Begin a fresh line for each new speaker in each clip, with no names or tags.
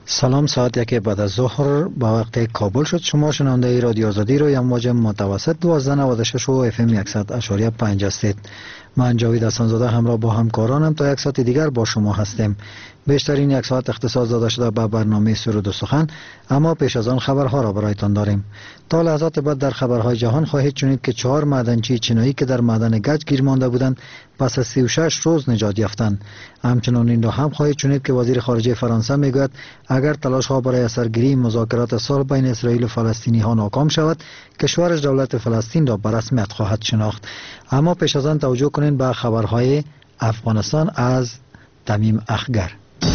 سلام، ساعت 1 بعد از ظهر با وقت کابل شد. شما شنونده رادیو آزادی رو یا موج متوسط 1296 و اف ام 100.5 هستید. من جاوید حسن‌زاده همراه با همکارانم تا یک ساعت دیگر با شما هستیم. بیشترین یک ساعت اختصاص داده شده به برنامه سرود و سخن، اما پیش از آن خبرها را برایتان داریم. تا لحظات بعد در خبرهای جهان خواهید شنید که 4 معدنچی چینایی که در معدن گچ گیر مانده بودند پس از 36 روز نجات یافتند. همچنین این را هم خواهید شنید که وزیر خارجه فرانسه میگوید اگر تلاش ها برای سرگیری مذاکرات صلح بین اسرائیل و فلسطینی ها ناکام شود، کشورش دولت فلسطین را به رسمیت خواهد شناخت. اما پیش از آن توجه کنید به خبرهای افغانستان از تمیم اخگر.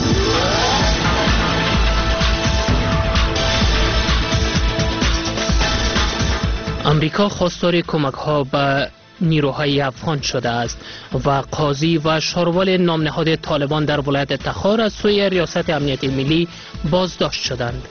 امریکا خواستار کمک‌ها به نیروهای افغان شده است و قاضی و شاروال نام نهاد طالبان در ولایت تخار از سوی ریاست امنیت ملی بازداشت شدند.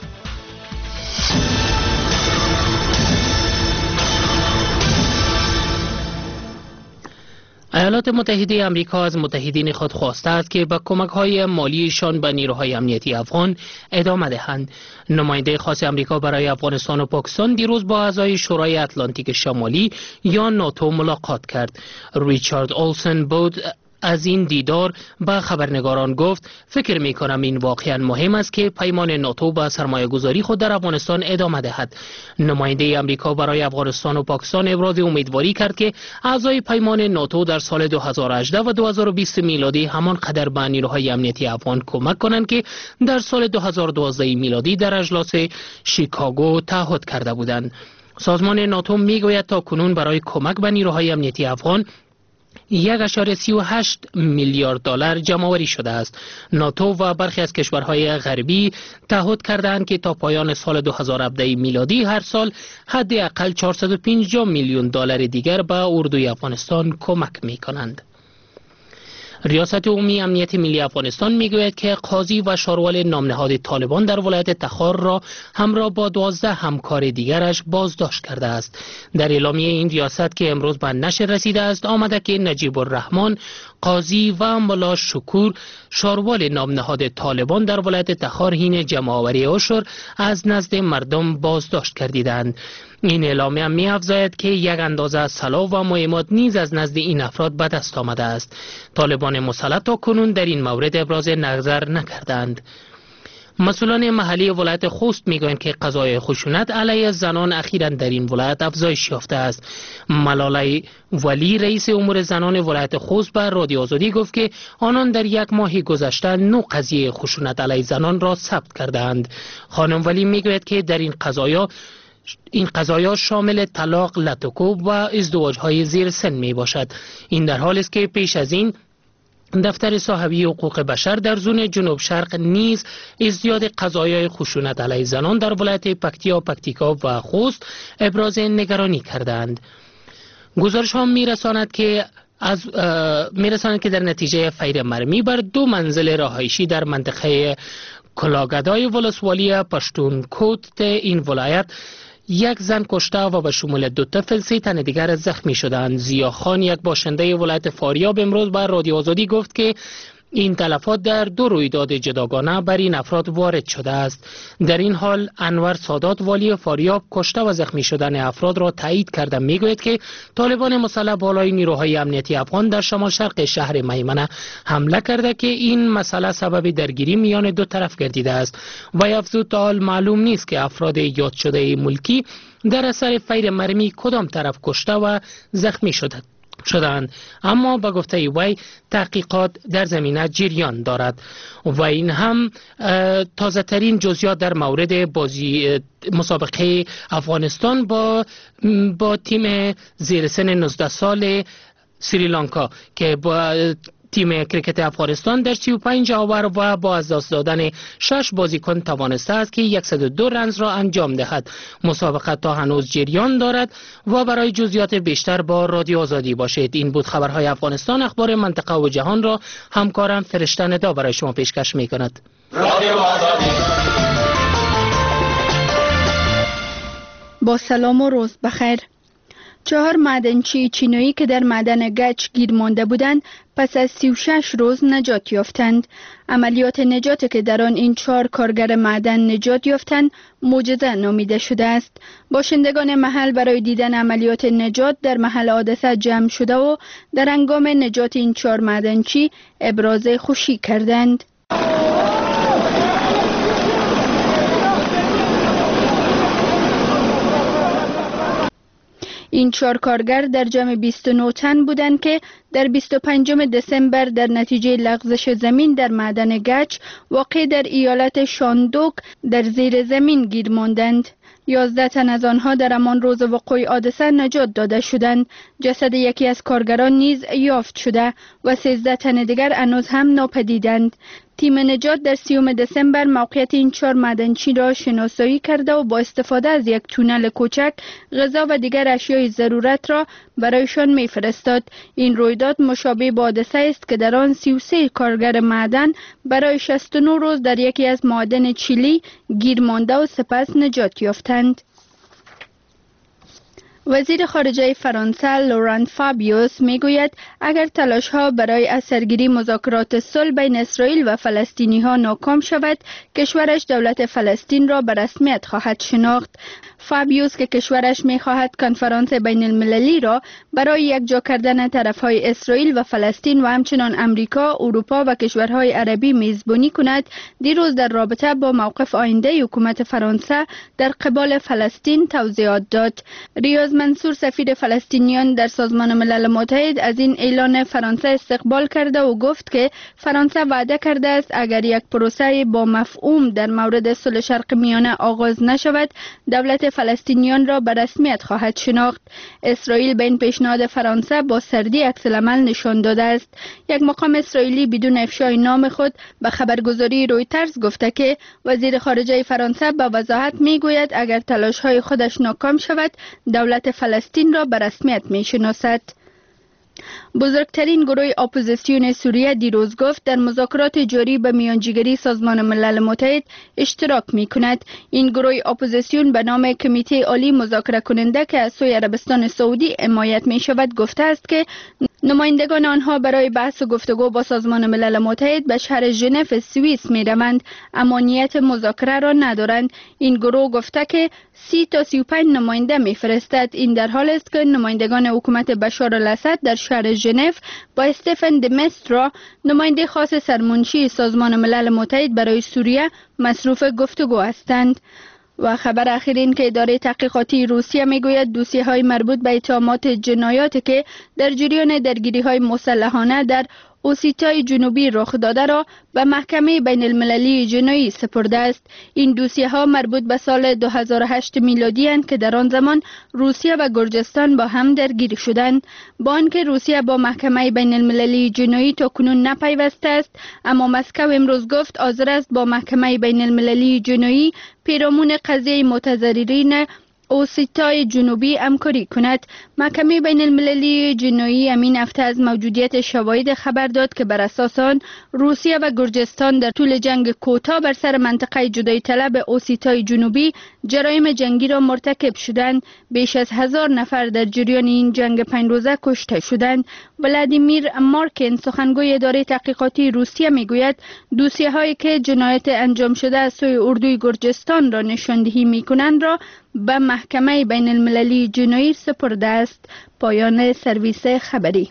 ایالات متحده آمریکا از متحدین خود خواسته است که به کمک‌های مالیشان به نیروهای امنیتی افغان ادامه دهند. نماینده خاص آمریکا برای افغانستان و پاکستان دیروز با اعضای شورای اتلانتیک شمالی یا ناتو ملاقات کرد. ریچارد اولسن بود از این دیدار به خبرنگاران گفت فکر می کنم این واقعا مهم است که پیمان ناتو به سرمایه گذاری خود در افغانستان ادامه دهد. نماینده آمریکا برای افغانستان و پاکستان ابراز امیدواری کرد که اعضای پیمان ناتو در سال 2018 و 2020 میلادی همان قدر به نیروهای امنیتی افغان کمک کنند که در سال 2012 میلادی در اجلاس شیکاگو تعهد کرده بودند. سازمان ناتو میگوید تا کنون برای کمک به نیروهای امنیتی افغان 1.38 میلیارد دلار جمع‌آوری شده است. ناتو و برخی از کشورهای غربی تعهد کردند که تا پایان سال 2017 میلادی هر سال حداقل 450 میلیون دلار دیگر به اردوی افغانستان کمک می‌کنند. ریاست عمومی امنیت ملی افغانستان میگوید که قاضی و شاروال نام نهاد طالبان در ولایت تخار را همراه با 12 همکار دیگرش بازداشت کرده است. در اعلامیه این ریاست که امروز به نشر رسیده است آمده که نجیب الرحمن قاضی و ملا شکور شاروال نام نهاد طالبان در ولایت تخار حین جمع‌آوری عشر از نزد مردم بازداشت کردیدند. این اعلامیه می افزاید که یک اندازه سلاح و مهمات نیز از نزد این افراد به دست آمده است. طالبان مسلح تا کنون در این مورد ابراز نظر نکردند. مسئولان محلی ولایت خوست میگویند که قضایای خشونت علیه زنان اخیراً در این ولایت افزایش یافته است. ملاله ولی رئیس امور زنان ولایت خوست به رادیو آزادی گفت که آنان در یک ماه گذشته 9 قضیه خشونت علیه زنان را ثبت کردند. خانم ولی میگوید که در این قضایا شامل طلاق، لطکوب و ازدواج‌های زیر سن می باشد. این در حالی است که پیش از این دفتر صاحبی حقوق بشر در زون جنوب شرق نیز ازدیاد قضایای خشونت علیه زنان در ولایت پکتیکا و خوست ابراز نگرانی کردند. گزارش ها میرساند که در نتیجه فیر مرمی بر 2 منزل رهایشی در منطقه کلاگدای ولسوالی پشتون کوت این ولایت یک زن کشته و به شمول 2 طفل 3 تن دیگر زخمی شدند. ضیاخان یک باشنده ولایت فاریاب امروز بر رادیو آزادی گفت که این تلفات در 2 رویداد جداگانه بر این افراد وارد شده است. در این حال انور سادات والی فاریاب کشته و زخمی شدن افراد را تایید کرده میگوید که طالبان مسلح بالای نیروهای امنیتی افغان در شمال شرق شهر میمنه حمله کرده که این مسئله سبب درگیری میان 2 طرف گردیده است و افزود تا حال معلوم نیست که افراد یاد شده ملکی در اثر فیر مرمی کدام طرف کشته و زخمی شدند، اما به گفته وی تحقیقات در زمینه جریان دارد. و این هم تازه ترین جزئیات در مورد بازی مسابقه افغانستان با تیم زیر سن 19 سال سریلانکا که با تیم کرکت افغانستان در 35 آور و با از دست دادن 6 بازیکن توانسته است که 102 رنز را انجام دهد. مسابقه تا هنوز جریان دارد و برای جزئیات بیشتر با رادیو آزادی باشید. این بود خبرهای افغانستان. اخبار منطقه و جهان را همکارم فرشته ندا برای شما پیشکش می کند.
رادیو آزادی.
با سلام و روز بخیر.
4 معدنچی چینایی که در معدن گچ گیر مانده بودند پس از 36 روز نجات یافتند. عملیات نجات که در آن این 4 کارگر معدن نجات یافتند معجزه نامیده شده است. باشندگان محل برای دیدن عملیات نجات در محل حادثه جمع شده و در هنگام نجات این 4 معدنچی ابراز خوشی کردند. این 4 کارگر در جمع 29 تن بودند که در 25 دسامبر در نتیجه لغزش زمین در معدن گچ واقع در ایالت شاندوک در زیر زمین گیر ماندند. 11 تن از آنها در همان روز وقوع حادثه نجات داده شدند. جسد یکی از کارگران نیز یافت شده و 13 تن دیگر هنوز هم ناپدیدند. تیم نجات در 30 دسامبر موقعیت این 4 معدنچی را شناسایی کرده و با استفاده از یک تونل کوچک غذا و دیگر اشیای ضرورت را برایشان می‌فرستاد. این رویداد مشابه با حادثه است که در آن 33 کارگر معدن برای 69 روز در یکی از معادن چیلی گیر مانده و سپس نجات یافتند. وزیر خارجه فرانسه لوران فابیوس میگوید اگر تلاش‌ها برای اثرگیری مذاکرات صلح بین اسرائیل و فلسطینی‌ها ناکام شود، کشورش دولت فلسطین را به رسمیت خواهد شناخت. فابیوس که کشورش می‌خواهد کنفرانس بین المللی را برای یکجا کردن طرف‌های اسرائیل و فلسطین و همچنان امریکا، اروپا و کشورهای عربی میزبانی کند، دیروز در رابطه با موقف آینده حکومت فرانسه در قبال فلسطین توضیحات داد. ریاض منصور سفیر فلسطینیان در سازمان ملل متحد از این اعلان فرانسه استقبال کرده و گفت که فرانسه وعده کرده است اگر یک پروسه با مفهوم در مورد صلح شرق میانه آغاز نشود، دولت فلسطینیان را به رسمیت خواهد شناخت. اسرائیل به این پیشنهاد فرانسه با سردی عکس العمل نشان داده است. یک مقام اسرائیلی بدون افشای نام خود به خبرگزاری رویترز گفته که وزیر خارجه فرانسه به وضاحت میگوید اگر تلاش‌های خودش ناکام شود، دولت فلسطین را به رسمیت میشناسد. بزرگترین گروه اپوزیسیون سوریه دیروز گفت در مذاکرات جاری به میانجیگری سازمان ملل متحد اشتراک می کند. این گروه اپوزیسیون به نام کمیته عالی مذاکره کننده که از سوی عربستان سعودی حمایت می شود گفته است که نمایندگان آنها برای بحث و گفتگو با سازمان ملل متحد به شهر ژنو سوئیس می روند، اما نیت مذاکره را ندارند. این گروه گفته که 30 تا 35 نماینده می فرستد. این در حال است که نمایندگان حکومت بشار الاسد در شهر ژنو با استفن دمسترا نماینده خاص سرمنشی سازمان ملل متحد برای سوریه مصروف گفتگو هستند. و خبر اخیر این که اداره تحقیقاتی روسیه میگوید دوسیه‌های مربوط به اتهامات جنایاتی که در جریان درگیری‌های مسلحانه در اوسیتای جنوبی رخ داده را به محکمه بین المللی جنایی سپرده است. این دوسیه‌ها مربوط به سال 2008 میلادی اند که در آن زمان روسیه و گرجستان با هم درگیر شدند. با آنکه روسیه با محکمه بین المللی جنایی تاکنون نپیوسته است، اما مسکو امروز گفت حاضر است با محکمه بین المللی جنایی پیرامون قضیه متضررین اوسیتای جنوبی همکاری کند. محکمه بین المللی جنایی همین هفته از موجودیت شواهد خبر داد که بر اساس آن روسیه و گرجستان در طول جنگ کوتاه بر سر منطقه جدایی طلب اوسیتای جنوبی جرایم جنگی را مرتکب شدند. بیش از 1000 نفر در جریان این جنگ 5 روزه کشته شدند. ولادیمیر مارکین سخنگوی اداره تحقیقاتی روسیه میگوید دوسیه‌هایی که جنایت انجام شده از سوی اردوی گرجستان را نشاندهی میکنند را به محکمه بین المللی جنایی سپرده است. پایان سرویس خبری.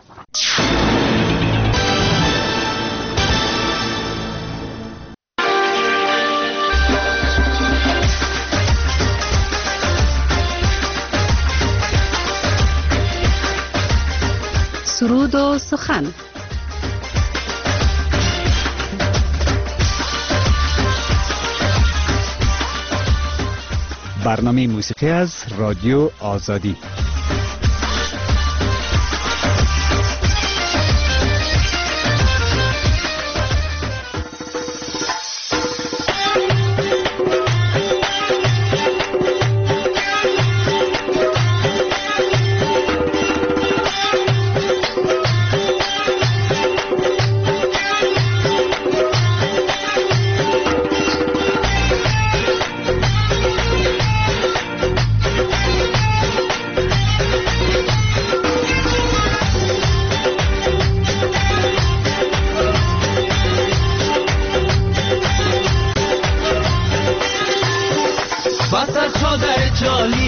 سرود و سخن.
برنامه موسیقی از رادیو آزادی.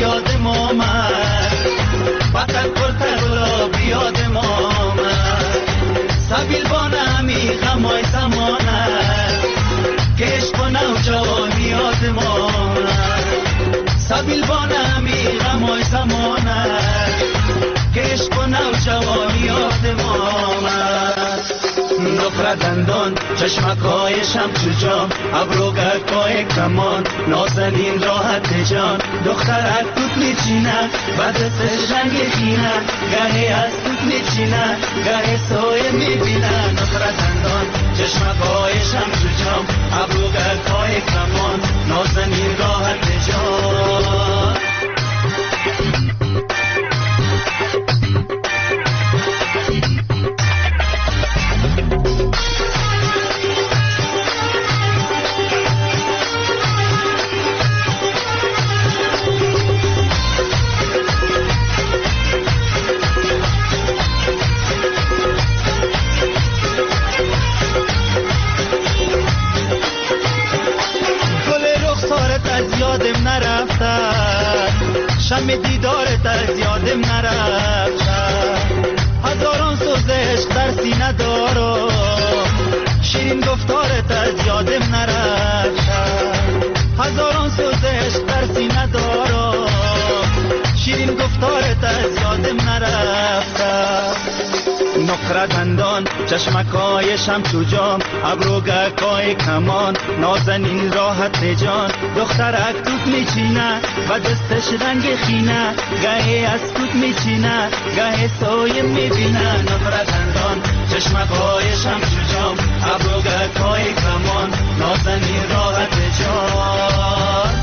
یادم آمد تفکر تگلاب یادم آمد سبیل بانمی غمای زمانت که عشق و نوجوانی یادم آمد سبیل بانمی غمای زمانت که عشق و نوجوانی یادم آمد نقره دندان چشمکایشم چو جام ابروگرکای کمان نازنین راحت جان دخترک توت میچینه بعد دستش رنگ خینه گهی از توت میچینه گهی سایه میبینه نقره دندان چشمکایشم چو جام ابروگرکای کمان نازنین راحت جان یادم نرفته شم دیدارت از یادم نرفته هزاران سوز عشق در سینه دارم شیرین گفتارت از یادم نرفته هزاران سوز عشق در سینه دارم شیرین گفتارت از یادم نرفته نقره دندان چشمکایشم تو جام ابروگرکای کمان نازنین راحت جان دخترک توت میچینه و دستش رنگ خینه گهی از توت میچینه گهی سایه میبینه نقره دندان چشمکایشم تو جام ابروگرکای کمان نازنین راحت جان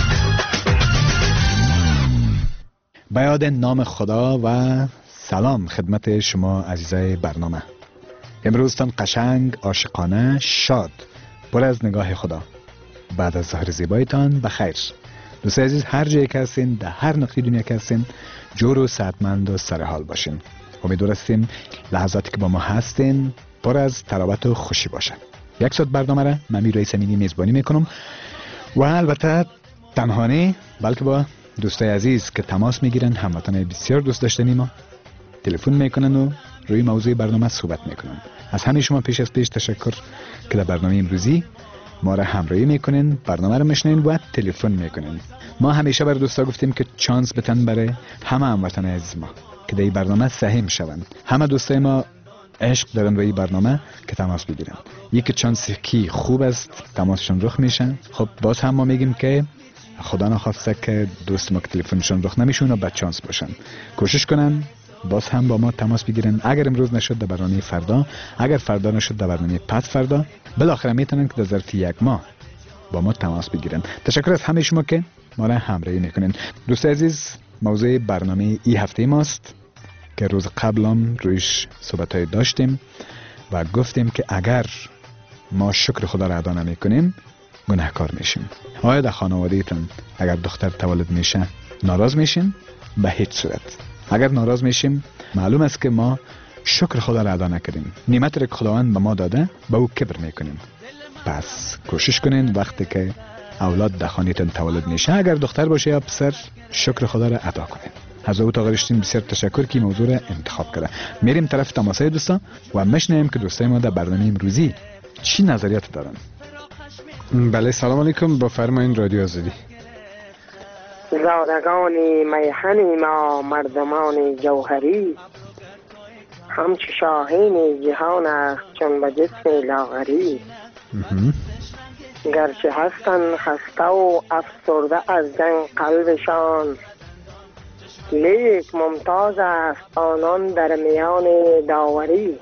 به یاد نام خدا و سلام خدمت شما عزیزای برنامه. امروزتان قشنگ، عاشقانه، شاد، پر از نگاه خدا. بعد از ظهر زیبایتان بخیر. دوستای عزیز هر جایی که هستین، در هر نقطه دنیا که هستین، جور و صحتمند و سرحال باشین. امیدوار هستیم لحظاتی که با ما هستین پر از تراوت و خوشی باشه. یک ساعت برنامه را من رئیس امینی میزبانی میکنم و البته تنها نه بلکه با دوستای عزیز که تماس میگیرن، هموطنان بسیار دوست داشتنی ما تلفن میکنن و روی موضوع برنامه صحبت میکنن. از همه شما پیش از پیش تشکر که در برنامه امروزی ما را همراهی میکنین، برنامه را میشنین و تلفن میکنین. ما همیشه بر دوستا گفتیم که چانس بتن برای همه هموطنان عزیز ما که در این برنامه سهم شوند. همه دوستای ما عشق دارن به این برنامه که تماس بگیرن. یک چانس کی خوب است تماسشون رخ میشن. خب باز هم ما میگیم که خدا نخواسته که دوست ما که تلفنشون رخ نمیشون و بد چانس باشن. کوشش کنن باز هم با ما تماس بگیرن. اگر امروز نشد در برنامه فردا، اگر فردا نشد در برنامه پس فردا، بالاخره میتونن که در ظرف یک ماه با ما تماس بگیرن. تشکر از همه شما که ما را همراهی میکنین. دوست عزیز موضوع برنامه این هفته ماست که روز قبلم رویش صحبت‌های داشتیم و گفتیم که اگر ما شکر خدا را ادا نمیکنیم گناهکار میشیم. آیا در خانواده‌تون اگر دختر تولد میشه ناراض میشین؟ به هیچ صورت. اگر ناراض میشیم معلوم است که ما شکر خدا را ادا نکردیم. نعمت را که خداوند به ما داده به او کبر میکنیم. پس کوشش کنین وقتی که اولاد در خانه‌تون تولد میشه، اگر دختر باشه یا پسر، شکر خدا را ادا کنین. از او تاغرشتین بسیار تشکر که موضوع را انتخاب کرده. میریم طرف تماسای دوستان و میشنویم که دوستای ما در برنامه امروزی چی نظریات دارن. بله سلام علیکم، با فرمایین رادیو آزادی.
زادگان میهن ما مردمان جوهری همچو شاهین جهان است چون به جسم لاغری گرچه هستند خسته و افسرده از جنگ قلبشان لیک ممتاز است آنان در میان داوری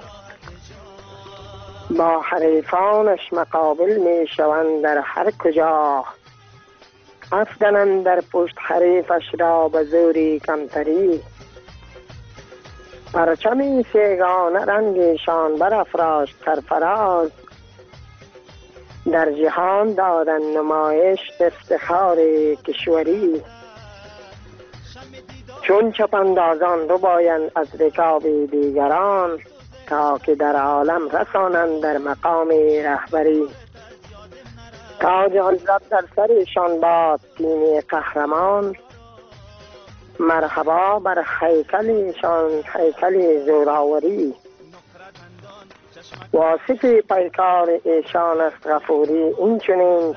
با حریفانش مقابل می شوند در هر کجا افدنند در پشت حریفش را به زوری کمتری پرچمی سیگانه رنگشان برافراشت سرفراز در جهان دادن نمایش افتخار کشوری چون چپندازان رو باید از رکاب دیگران تا که در عالم رسانند در مقام رهبری تاج عزت در سرشان باد کینه قهرمان مرحبا بر هیکلشان هیکل زوراوری، واصف پیکار ایشان است غفوری. این چنین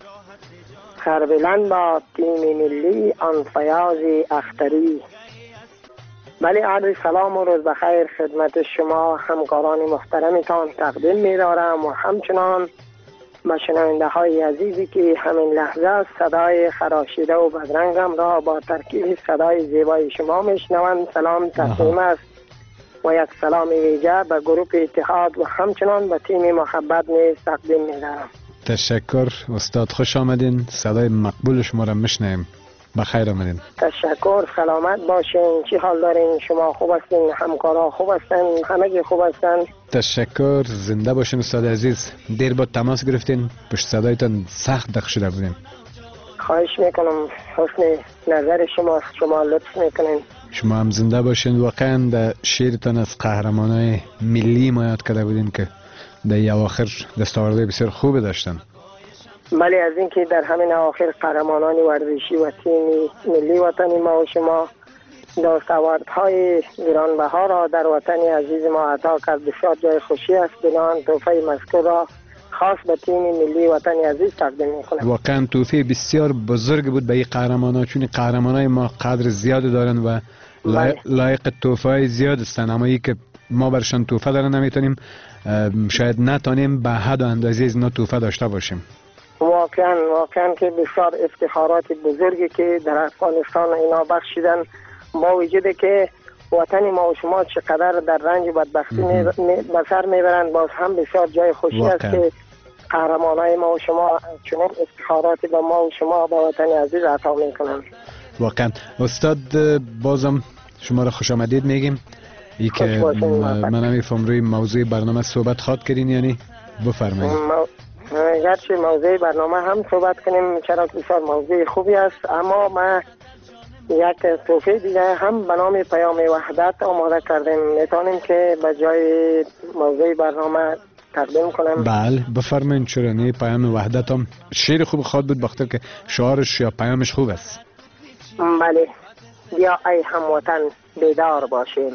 خربلند با تیم ملی آن فیاض اختری. بله، عرض سلام و روز بخیر خدمت شما همکاران محترمتان تقدیم می دارم و همچنان به شنونده های عزیزی که همین لحظه صدای خراشیده و بدرنگم را با ترکیب صدای زیبای شما میشنوند سلام تقدیم است و یک سلام ویژه به گروه اتحاد و همچنان به تیم محبت نیز تقدیم می‌دارم.
تشکر استاد، خوش آمدین. صدای مقبول شما را میشنویم. بخیر آمدین.
تشکر، سلامت باشین. چی حال دارین؟ شما خوب هستین؟ همکارا خوب هستن؟ همگی خوب هستن؟
تشکر، زنده باشین استاد عزیز. دیر با تماس گرفتین، پشت صدایتان سخت دق شده بودیم.
خواهش میکنم، حسن نظر شماست، شما لطف میکنین.
شما هم زنده باشین. واقعا در شعرتان از قهرمانای ملی ما یاد کرده بودین که در اواخر دستاوردهای بسیار خوب داشتن.
بله، از اینکه در همین اواخر قهرمانان ورزشی و تیم ملی وطنی ما و شما دستاوردهای گرانبها را در وطن عزیز ما عطا کرد، بسیار جای خوشی است. بنابراین تحفه مذکور را خاص به تیم ملی وطن عزیز تقدیم میکنم.
واقعا تحفه بسیار بزرگ بود به این قهرمانان، چون قهرمانای ما قدر زیاد دارن و لایق تحفه زیاد هستن، اما ای که ما برشان تحفه دارن نمیتونیم، شاید نتونیم به حد و اندازه از اینا تحفه داشته باشیم.
واقعا که بسیار افتخارات بزرگی که در افغانستان اینا بخشیدن، با وجود که وطن ما و شما چقدر در رنج و بدبختی به سر میبرند، باز هم بسیار جای خوشی است که قهرمانای ما و شما چنین افتخارات به ما و شما به وطن عزیز عطا میکنند.
واقعا استاد، بازم شما را خوش آمدید میگیم. ای که من نمیفهم روی موضوع برنامه صحبت خواد کردین، یعنی بفرمایید.
گرچه موضوع برنامه هم صحبت کنیم، چرا که بسیار موضوع خوبی است، اما ما یک توفیق دیگه هم به نام پیام وحدت آماده کردیم. میتونیم که به جای موضوع برنامه تقدیم کنم؟
بله بفرمایید. چرا نه؟ پیام وحدت هم شعر خوب خواد بود، بخاطر که شعارش یا پیامش خوب است.
بله، بیا ای هموطن بیدار باشیم،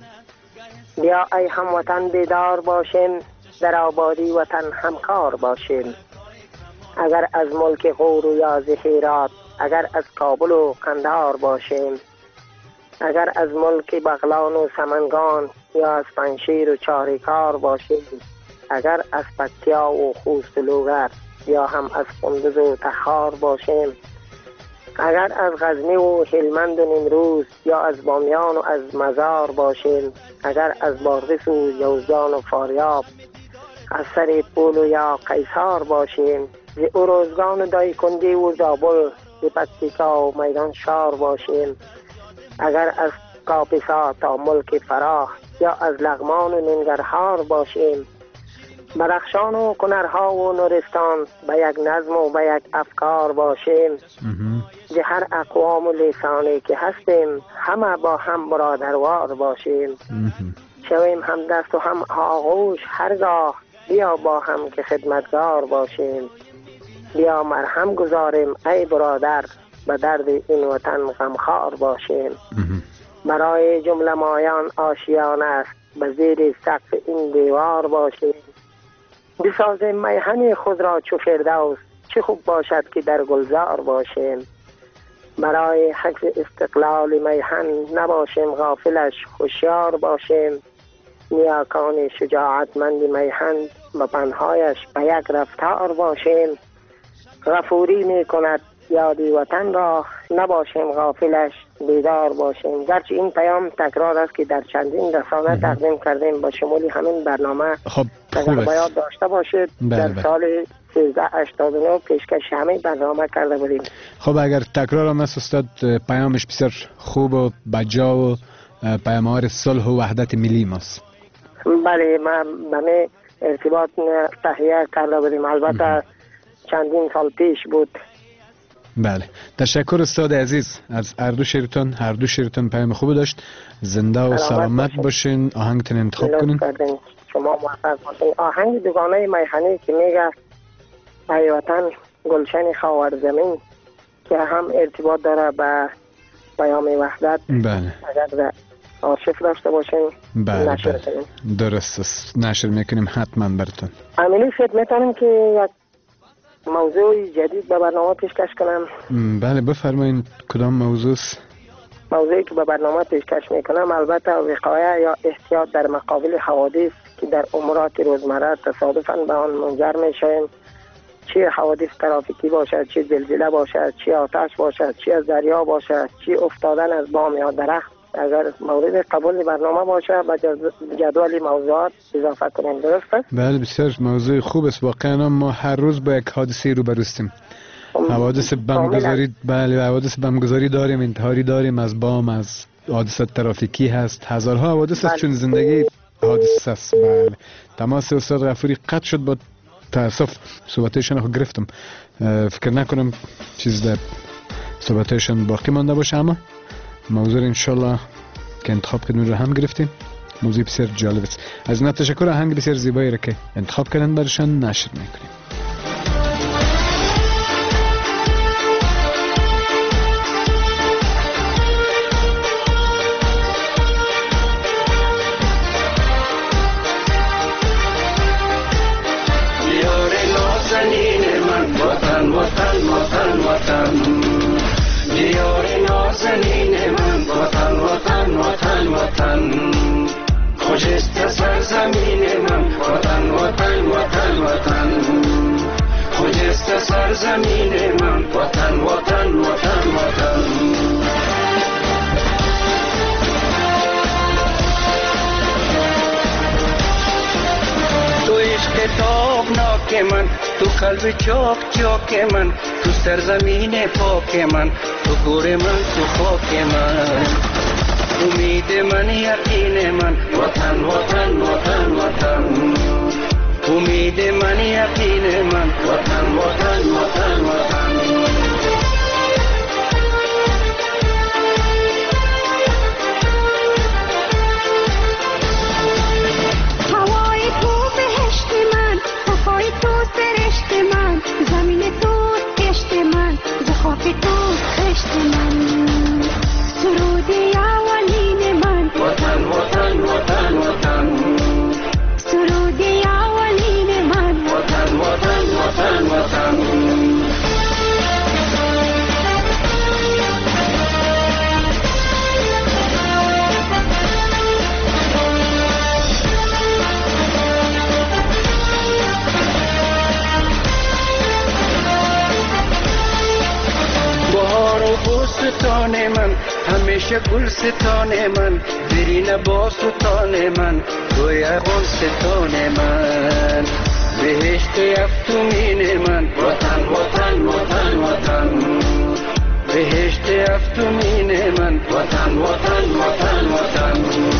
بیا ای هموطن بیدار باشیم، در آبادی وطن همکار باشیم. اگر از ملک غور و یا هرات، اگر از کابل و قندهار باشیم، اگر از ملک بغلان و سمنگان یا از پنشیر و چاریکار باشیم، اگر از پکتیا و خوست و لوگر یا هم از قندوز و تخار باشیم، اگر از غزنی و هلمند و نیمروز یا از بامیان و از مزار باشیم، اگر از بارغیس و یوزدان و فاریاب، از سر پول و یا قیصار باشیم، ز اروزگان و دایکندی و زابل، ز پکتیکا و میدان شار باشیم، اگر از کاپیسا تا ملک فراه یا از لغمان و ننگرهار باشیم، بدخشان و کنرها و نورستان به یک نظم و به یک افکار باشیم، ز هر اقوام و لسانی که هستیم همه با هم برادروار باشیم، شویم هم دست و هم آغوش هرگاه، بیا با هم که خدمتگار باشیم، بیا مرهم گذاریم ای برادر، به درد این وطن غمخوار باشیم. برای جمله مایان آشیان است، به زیر سقف این دیوار باشیم، بسازیم میهن خود را چو فردوس، چه خوب باشد که در گلزار باشیم. برای حفظ استقلال میهن نباشیم غافلش، هوشیار باشیم. نیاکان شجاعتمند میهن به پنهایش به یک رفتار باشیم. غفوری می کند یادی وطن را، نباشیم غافلش بیدار باشیم. گرچه این پیام تکرار است که در چندین رسانه تقدیم کردیم، با شمول همین برنامه
خب خوب است
باید داشته باشید. در سال 1389 پیشکش همین برنامه کرده بودیم.
خب اگر تکرار هم است استاد، پیامش بسیار خوب و بجا و پیام‌آور صلح و وحدت ملی ماست.
بله، ما به ارتباط تهیه کرده بودیم، البته چندین سال پیش بود.
بله، تشکر استاد عزیز از هر دو شعرتون پیام خوب داشت. زنده و سلامت باشین. آهنگتون انتخاب کنین.
شما موفق باشین. آهنگ دوگانه میهنی که میگه ای وطن گلشن خاور زمین، که هم ارتباط داره به پیام وحدت
بله
اگر در آرشیف داشته باشین
بله
نشر
بله
کنیم.
درست است، نشر میکنیم حتما براتون.
عملی فکر میتونم که یک موضوع جدید به برنامه پیشکش کنم.
بله بفرمایین، کدام موضوع است؟
موضوعی که به برنامه پیشکش میکنم البته وقایه یا احتیاط در مقابل حوادث که در امورات روزمره تصادفاً به آن منجر میشویم، چه حوادث ترافیکی باشد، چه زلزله باشد، چه آتش باشد، چه از دریا باشد، چه افتادن از بام یا درخت، اگر مورد قبول برنامه باشه به جدول موضوعات اضافه کنیم. درسته؟
بله بسیار موضوع خوب است. واقعا ما هر روز با یک حادثه روبروستیم. حوادث بمبگذاری، بله حوادث بمبگذاری داریم، انتحاری داریم، از بام، از حادثات ترافیکی هست، هزارها حوادث است. چون زندگی حادثه است. بله تماس استاد غفوری قطع شد، با تاسف صحبتشون رو گرفتم. فکر نکنم چیز در صحبتشون باقی مانده باشه، اما موضوع انشالله که انتخاب کردن رو هم گرفتیم. موضوع بسیار جالب است. از اینا تشکر. آهنگ بسیار زیبایی را که انتخاب کردن برشان نشر میکنیم.
دیار نازنین من وطن وطن وطن وطن، خوشست سرزمین من وطن وطن وطن وطن، خوشست سرزمین من وطن وطن وطن وطن. تو عشق تابناک من، تو قلب چاک چاک من، تو سرزمین پاک من، تو گور من، تو خاک من، امید من، یقین من، وطن وطن وطن وطن، امید من، یقین من، وطن وطن وطن وطن. ستان من همیشه گل ستان من، برین با ستان من، توی گل ستان من، بهشت افتومین من، وطن وطن وطن وطن، بهشت افتومین من، وطن وطن وطن وطن.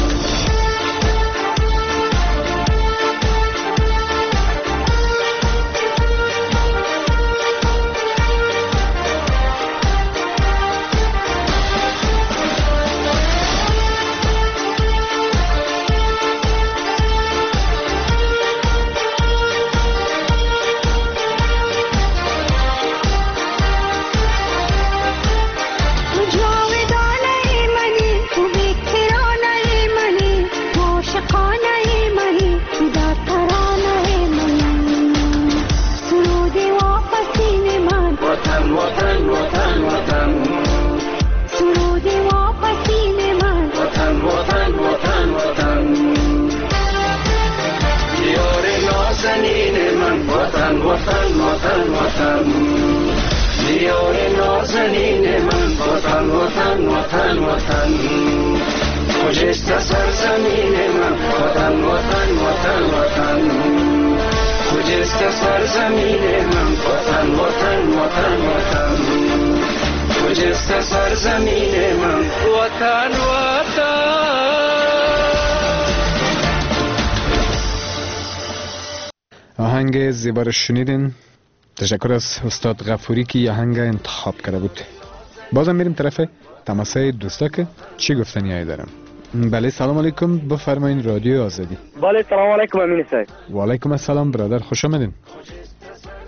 آهنگ زیبا رو شنیدین. تشکر از استاد غفوری که آهنگ انتخاب کرده بود. بازم میریم طرف تماسای دوستا که چی گفتنی دارم. بله سلام علیکم، بفرمایین رادیو آزادی.
بله سلام علیکم امین صاحب.
و علیکم السلام برادر، خوش آمدین.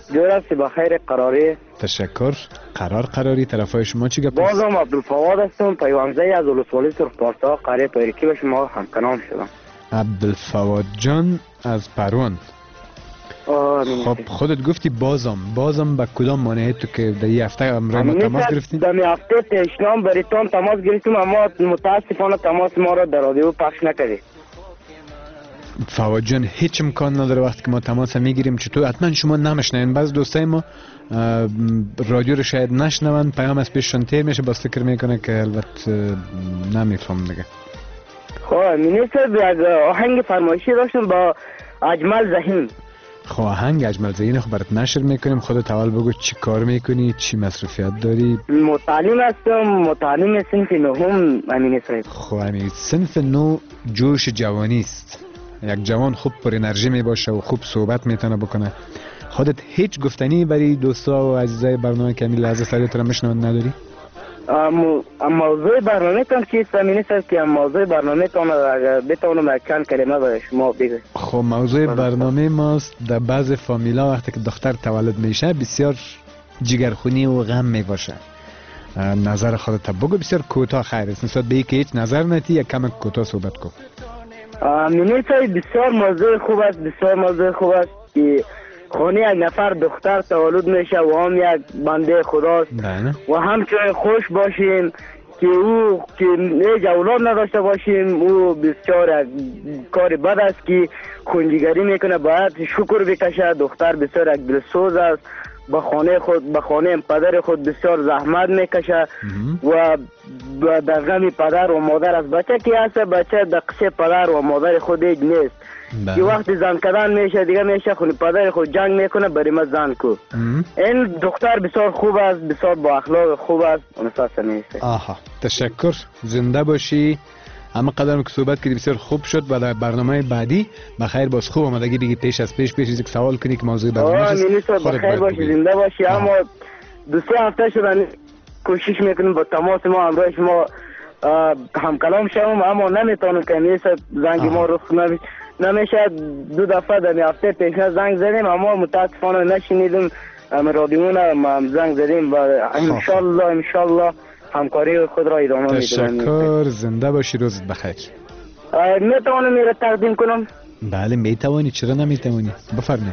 جور هستی بخیر قراری.
تشکر. قراری طرفای شما چی گپ است؟
بازم عبدالفواد هستم، پیوانزه از ولسوالی سرخپارسا قریه پیرکی به شما همکنام شدم.
عبدالفواد جان از پروان. خب خودت گفتی بازم به کدام مانعه تو که در یه هفته امروز ما تماس گرفتیم؟
در یه هفته تشنام بریتان تماس گرفتیم، اما متاسفانه تماس ما را در رادیو پخش نکردی.
فواد جان هیچ امکان نداره وقتی که ما تماس میگیریم چطور حتما شما نمیشنین. بعض دوستای ما رادیو رو شاید نشنون، پیام از پیششون تیر میشه، باز فکر میکنه که البته نمیفهم دیگه.
خب مینیستر یک آهنگ فرمایشی داشتم با اجمل زهین.
خب آهنگ اجمل زهین خب برات نشر میکنیم. خودت اول بگو چی کار میکنی، چی مصروفیت داری؟
متعلم هستم، متعلم صنف نهم امین صاحب.
خب امین صنف نو جوش جوانی است. یک جوان خوب پر انرژی می باشه و خوب صحبت میتونه بکنه. خودت هیچ گفتنی برای دوستا و عزیزای برنامه که همین لحظه سریع تو را میشنون نداری؟
موضوع برنامه تان چیست امین صاحب که موضوع برنامه تان بتونم چند کلمه برای شما بگم؟
خب موضوع برنامه ماست در بعض فامیلا وقتی که دختر تولد میشه بسیار جگرخونی و غم میباشه. نظر خودت بگو، بسیار کوتاه خیر است، نسبت به اینکه هیچ نظر نتی یک کم کوتاه صحبت کن.
امین صاحب بسیار موضوع خوب است، بسیار موضوع خوب است که خانه یک نفر دختر تولد میشه و هم یک بنده خداست و همچنین خوش باشیم که او که هیچ اولاد نداشته باشیم. او بسیار کار بد است که خونجیگری میکنه، باید شکر بکشه. دختر بسیار یک دلسوز است، به خانه خود به خانه پدر خود بسیار زحمت میکشه و در غم پدر و مادر از بچه که هست، بچه در قصه پدر و مادر خود هیچ نیست که وقتی زن کردن میشه دیگه میشه خونی پدر خود جنگ میکنه برای ما زن کو. این دختر بسیار خوب است، بسیار با اخلاق خوب است.
آها تشکر، زنده باشی. اما قدرم که صحبت کردی بسیار خوب شد و در برنامه بعدی بخیر باز خوب آمدگی بگی پیش از پیش یک سوال کنی که موضوع برنامه است.
بخیر باشی، زنده باشی. اما دو سه هفته شدن کوشش میکنیم با تماس ما همراه شما هم کلام شوم، اما نمیتونم که نیست زنگ ما رخ نمیشه. دو دفعه در هفته پیش زنگ زدیم اما متاسفانه نشنیدیم. رادیو هم زنگ زدیم و انشالله همکاری خود را ادامه میدیم.
تشکر، زنده باشی، روزت بخیر.
میتوانم میره تقدیم کنم؟
بله میتوانی، چرا نمیتوانی؟ بفرمایید.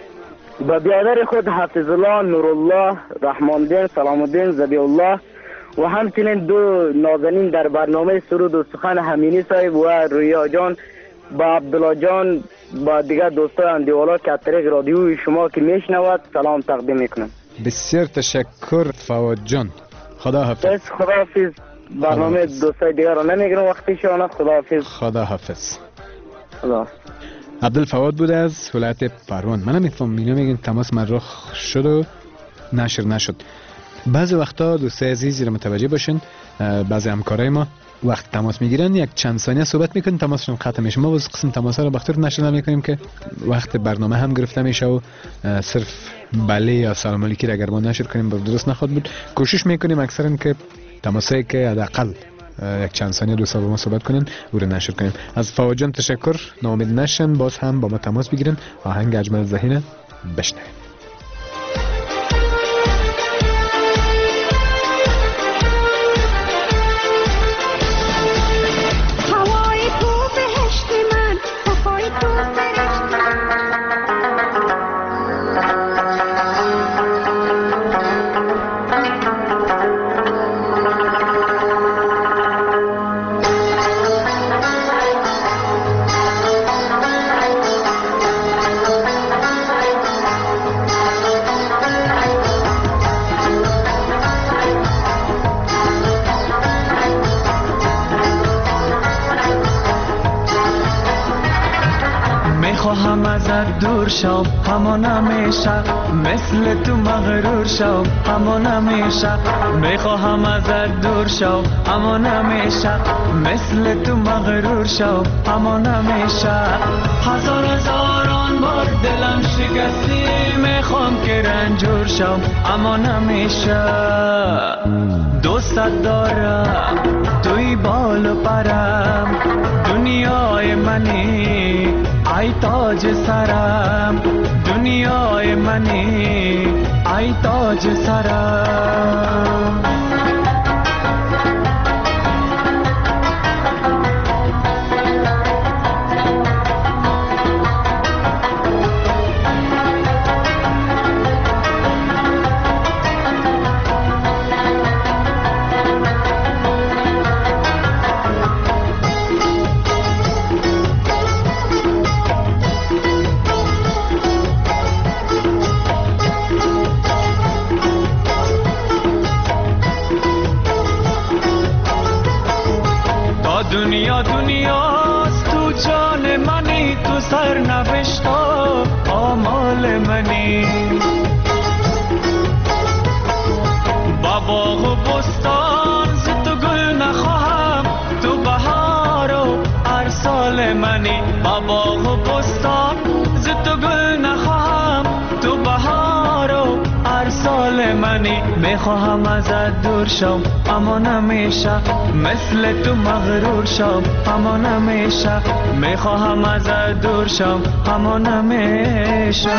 با بیادر خود حافظ الله، نورالله، رحمان الدین، سلام الدین، ذبیح الله و همچنین دو نازنین در برنامه سرود و سخن همینی صاحب و رویا جان، با عبدالله جان، با دیگر دوستان اندیوالا که از طریق رادیوی شما که میشنود سلام تقدیم میکنم.
بسیار تشکر فواد جان. خدا حافظ.
خدا حافظ. برنامه دوستای دیگر رو نمیگیرم وقتی شما. خدا حافظ.
خدا حافظ.
خدا.
عبدالفواد بود از ولایت پروان. من نمیفهم اینا میگن تماس مرخ شد و نشر نشد. بعضی وقتا دوستای عزیزی رو متوجه باشین، بعضی همکارای ما وقت تماس میگیرن یک چند ثانیه صحبت میکنن تماسشون قطع میشه. ما باز قسم تماسا رو بخاطر نشر نمیکنیم که وقت برنامه هم گرفته میشه و صرف بله یا سلام علیکی را اگر ما نشر کنیم باز درست نخواهد بود. کوشش میکنیم اکثرا که تماسایی که حداقل یک چند ثانیه دوستا با ما صحبت کنن او رو نشر کنیم. از فواد جان تشکر، ناامید نشن، باز هم با ما تماس بگیرن. آهنگ اجمل زهین بشنویم.
میخواهم ازت دور شم اما نمیشه، مثل تو مغرور شم اما نمیشه. میخواهم ازت دور شم اما نمیشه، مثل تو مغرور شم اما نمیشه. هزاران بار دلم شکستی، میخوام که رنجور شم اما نمیشه. دوستت دارم توی بال و پرم، دنیای منی ای تاج سرم، دنیای من منی ای تاج سرم. دنیا دنیاست تو جان منی، تو سرنوشت آمال منی. با باغ و بستان ز تو گل نخواهم، تو بهار و ارسال منی. با باغ و بستان ز تو گل نخواهم، تو بهار و ارسال منی. میخواهم ازت دور شم اما نمیشه، مثل تو مغرور شم اما نمیشه. میخواهم ازت دور شم اما نمیشه.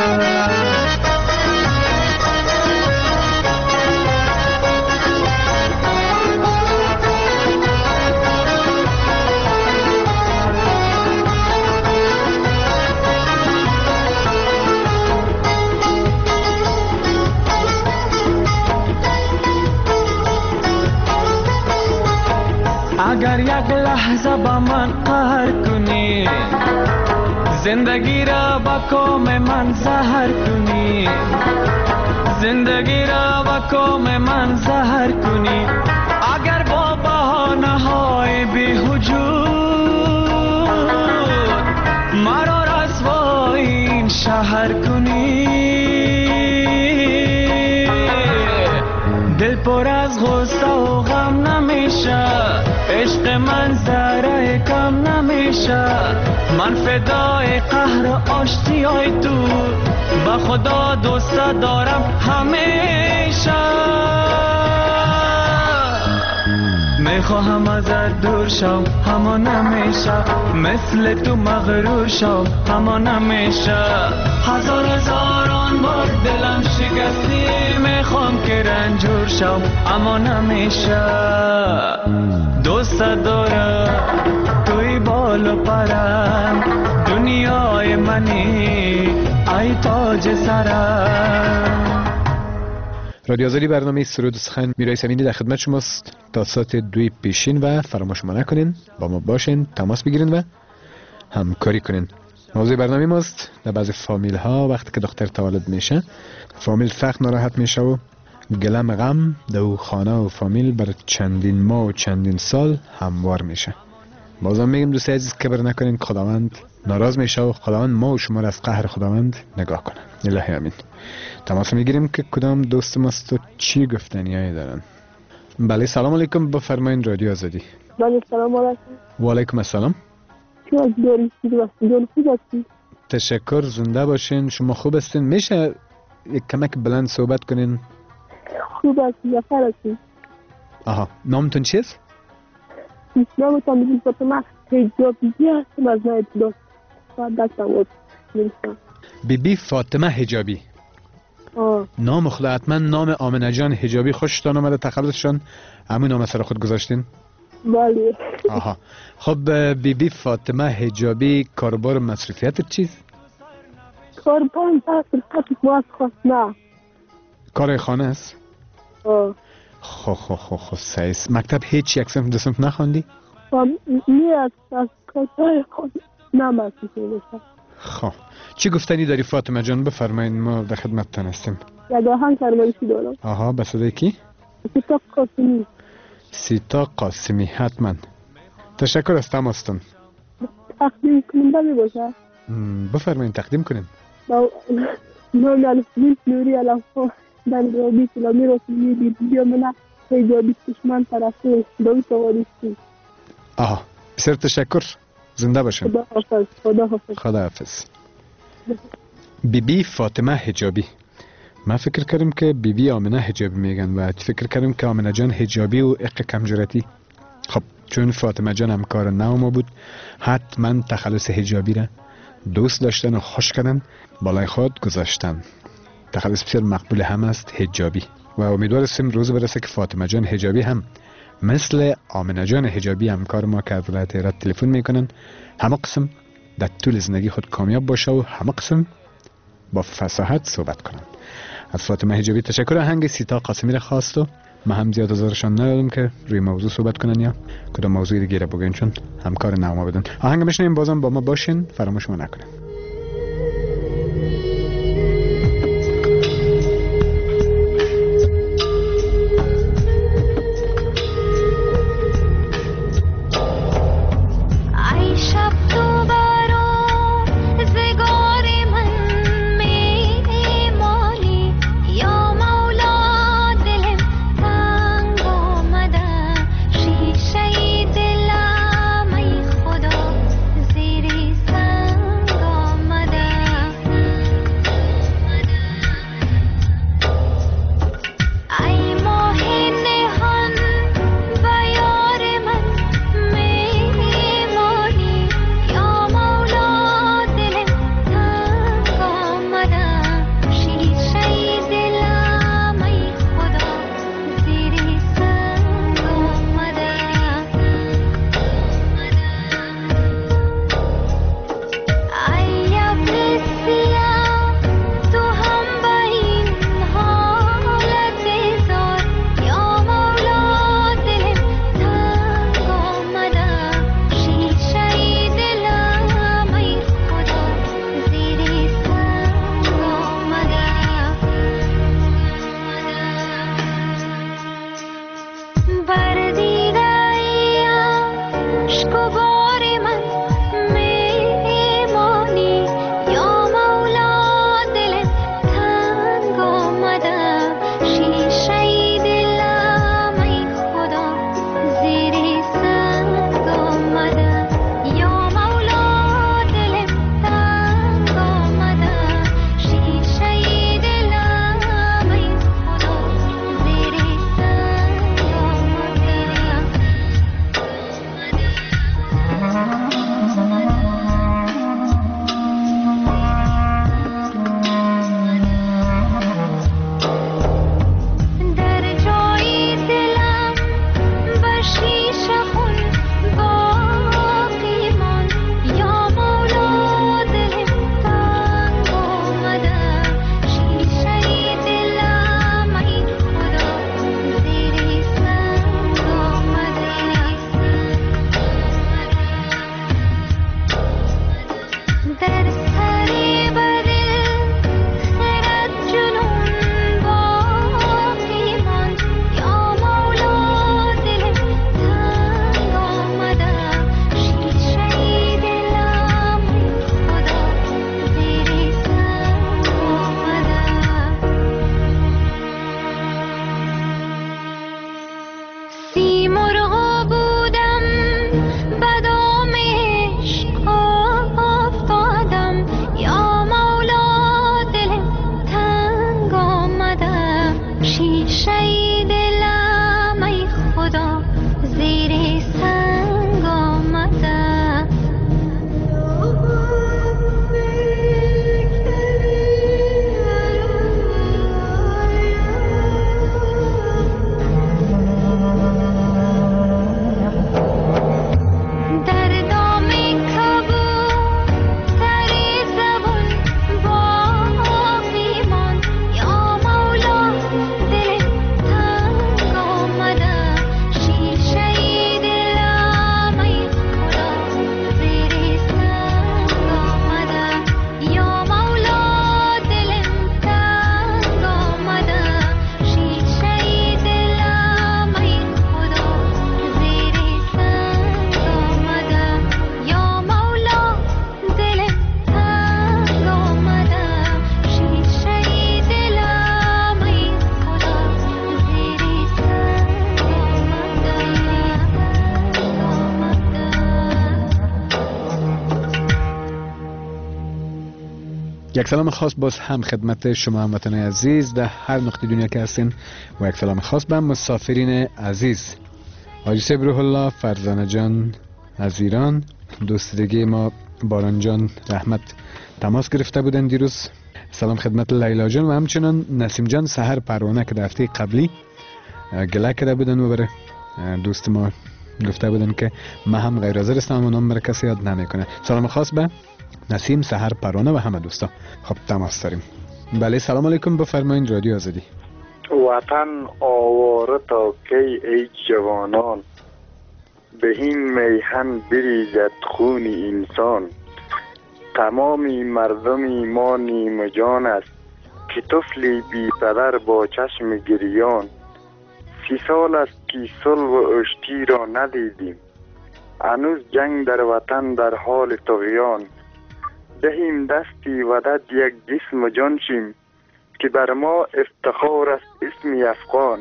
اگر یک لحظه با من قهر کنی، زندگی را با کام من زهر کنی. زندگی را با کام من زهر کنی. اگر با بهانه های بی‌وجود مرا رسوای این شهر کنی. دل پر از غصه و غم نمیشه، عشق من ذره کم نمیشه. من فدای قهر و آشتیای تو، با خدا دوست دارم همیشه. میخواهم ازت دور شم اما نمیشه، مثل تو مغرور شم اما نمیشه. هزار هزاران بار دلم شکستی، میخوام که رنجور شم اما نمیشه. دوست دارم توی بال و پرم، دنیای منی ای تاج سرم.
رادیو آزادی برنامه سرود و سخن میرای امینی در خدمت شماست تا ساعت 2 پیشین و فراموش ما نکنین با ما باشین، تماس بگیرین و همکاری کنین. موضوع برنامه ماست در بعضی فامیل ها وقتی که دختر تولد میشه فامیل سخت ناراحت میشه و گلم غم در خانه و فامیل بر چندین ماه و چندین سال هموار میشه. بازم میگم دوستای عزیز کبر نکنین، خداوند ناراض میشه و خداوند ما و شما را از قهر خداوند نگاه کنه. الهی امین. تماس میگیریم که کدام دوست ماست و چی گفتنیایی دارن. بله سلام علیکم، بفرمایید رادیو آزادی.
بله سلام علیکم.
و علیکم السلام. تشکر، زنده باشین. شما خوب هستین؟ میشه یک کمک بلند صحبت کنین؟
خوب هستین، یفر هستین.
آها، نامتون چیست؟
نامتون بیبی فاطمه حجابی هستم از نایب دوست دستم بود نمیستم.
بیبی فاطمه حجابی. نام خدا، حتما نام آمنه جان حجابی خوشتان آمده، تخلصشان همون نام سر خود گذاشتین؟
بله.
آها، خب بیبی فاطمه حجابی کاربار مصروفیت چیست؟
کاربار مصروفیت نه.
کار خانه است؟ خب سعیس. مکتب هیچ یک صنف دو صنف نخواندی؟
نه از کارهای خود نمسیده باشم.
خب چی گفتنی داری فاطمه جان؟ بفرمایید، ما در خدمتتان هستیم.
یک آهنگ فرمایشی دارم.
آها، به صدای کی؟
سیتا قاسمی.
سیتا قاسمی، حتما. تشکر از تماستون.
تقدیم کننده می باشه؟
بفرمایید تقدیم کنین.
نام الفلیس نوری الافا در رابی سلامی رسولی بیدیا منه حجابی دشمن طرفه داوی تواریستی.
آها، بسیار تشکر، زنده باشین.
خدا حافظ.
خدا حافظ. بیبی فاطمه حجابی. من فکر کردم که بیبی آمنه حجابی میگن و فکر کردم که آمنه جان حجابی و اق کم جرأتی. خب چون فاطمه جان همکار نو ما بود، حتما تخلص حجابی را دوست داشتن و خوش کردن بالای خود گذاشتن. تخصص بسیار مقبول هم است حجابی و امیدوار هستیم روز برسه که فاطمه جان حجابی هم مثل آمنه جان حجابی همکار ما که از ولایت هرات تلفن میکنن همه قسم در طول زندگی خود کامیاب باشه و همه قسم با فصاحت صحبت کنن. از فاطمه حجابی تشکر. آهنگ سیتا قاسمی را خواست و ما هم زیاد ازشان ندادم که روی موضوع صحبت کنن یا کدام موضوعی دیگه را بگن چون همکار نامه بدن. آهنگ میشنیم، بازم با ما باشین، فراموش نکنین. یک سلام خاص باز هم خدمت شما هموطنان عزیز در هر نقطه دنیا که هستین و یک سلام خاص به مسافرین عزیز. حاجی صاحب روح الله فرزانه جان از ایران، دوست دیگه ما باران جان رحمت تماس گرفته بودن دیروز. سلام خدمت لیلا جان و همچنان نسیم جان سحر پروانه که در هفته قبلی گله کرده بودن و برای دوست ما گفته بودن که من هم غیر حاضر هستم و نام برای کسی یاد نمیکنه. سلام خاص به نسیم، سحر پروانه و همه دوستا. خب تماس داریم. بله سلام علیکم، بفرمایید رادیو آزادی.
وطن آواره تا کی ای جوانان، به این میهن بریزد خون انسان. تمامی مردمی ما نیمه جان است که طفلی بی پدر با چشم گریان. 30 سال است که صلح و آشتی را ندیدیم، هنوز جنگ در وطن در حال طغیان. دهیم دستی ودد یک جسم جان شیم، که بر ما افتخار است اسمی افغان.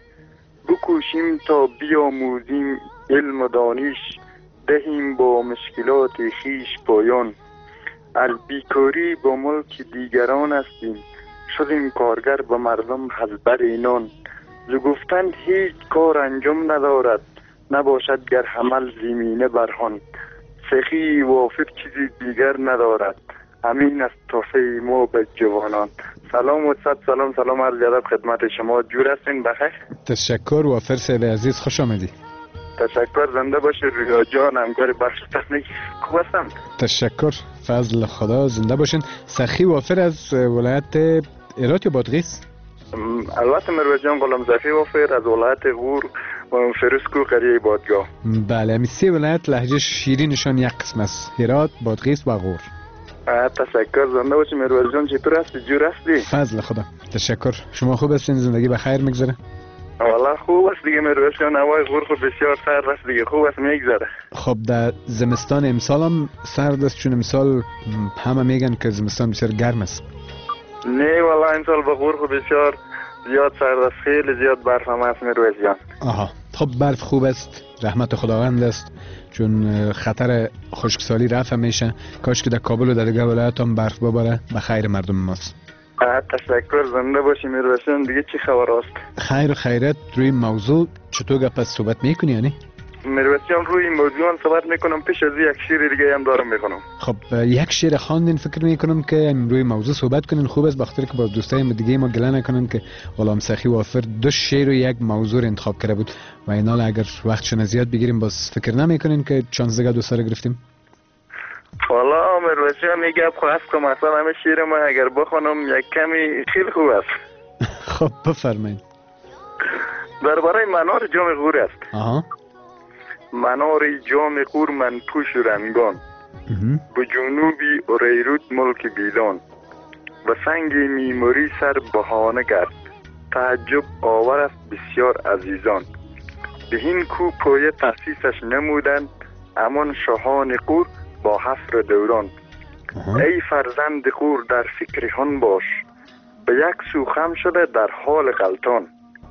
بکوشیم تا بیاموزیم علم و دانش، دهیم با مشکلات خیش پایان. البیکاری با ملک دیگران هستیم، شدیم کارگر به مردم حزبر اینان. ز گفتن هیچ کار انجام ندارد، نباشد گر عمل زمینه برهان. سخی وافر چیزی دیگر ندارد، همین است تحفه ما به جوانان. سلام و صد سلام عرض ادب خدمت شما. جور هستین بخیر؟
تشکر وافر صاحب عزیز، خوش آمدی.
تشکر، زنده باشه رویا جان، همکار بخش تکنیک خوب هستم.
تشکر، فضل خدا، زنده باشین. سخی وافر از ولایت هرات یا بادغیس؟
البته مروز جان غلام سخی وافر از ولایت غور و فرسکو قریه بادگاه.
بله، همی 3 ولایت لهجه شیرینشان یک قسم است، هرات، بادغیس و غور.
تشکر، زنده باشی مروز جان. چطور هستی؟ جور هستی؟
فضل خدا. تشکر، شما خوب هستین؟ زندگی بخیر میگذره؟
والله خوب است دیگه مروز جان، هوای غور خود بسیار سرد است دیگه، خوب است میگذره.
خب در زمستان امسال هم سرد است؟ چون امسال همه میگن که زمستان بسیار گرم است.
نه والله امسال به غور خود بسیار زیاد سرد است، خیلی زیاد برف هم است مروز جان.
آها، خب برف خوب است، رحمت خداوند است، چون خطر خشکسالی رفع میشه. کاش که در کابل و در دیگه ولایات هم برف بباره، به خیر مردم ماست.
تشکر، زنده باشی مروز جان. دیگه چی خبر است؟
خیر و خیرت. روی موضوع چطور گپ صحبت میکنی یعنی؟
مروز جان روی موضوع صحبت میکنم، پیش از یک شعر دیگه هم دارم میخونم.
خب یک شعر خواندین، فکر میکنم که روی موضوع صحبت کنین. خوب است، بخاطر که با دوستای دیگه ما گله نکنن که غلام سخی وافر 2 شعر و 1 موضوع انتخاب کرده بود و اینا اگر وقتشون زیاد بگیریم باز فکر نمیکنین که چانس دیگه دوستا رو گرفتیم.
والا مروز جان میگه خواست که مثلا همه شعر ما اگر بخونم یک کمی خیلی خوب است.
خب بفرمایید.
درباره منار جام غور است.
آها.
منار جام غور من پوش رنگان، به جنوبی اوریروت ملک بیدان. و سنگ میموری سر بهانه گرد، تعجب آور است بسیار عزیزان. به این کو پایه تأسیسش نمودند، امان شاهان غور با حفر دوران. ای فرزند غور در فکر هان باش، به یک سو خم شده در حال غلطان.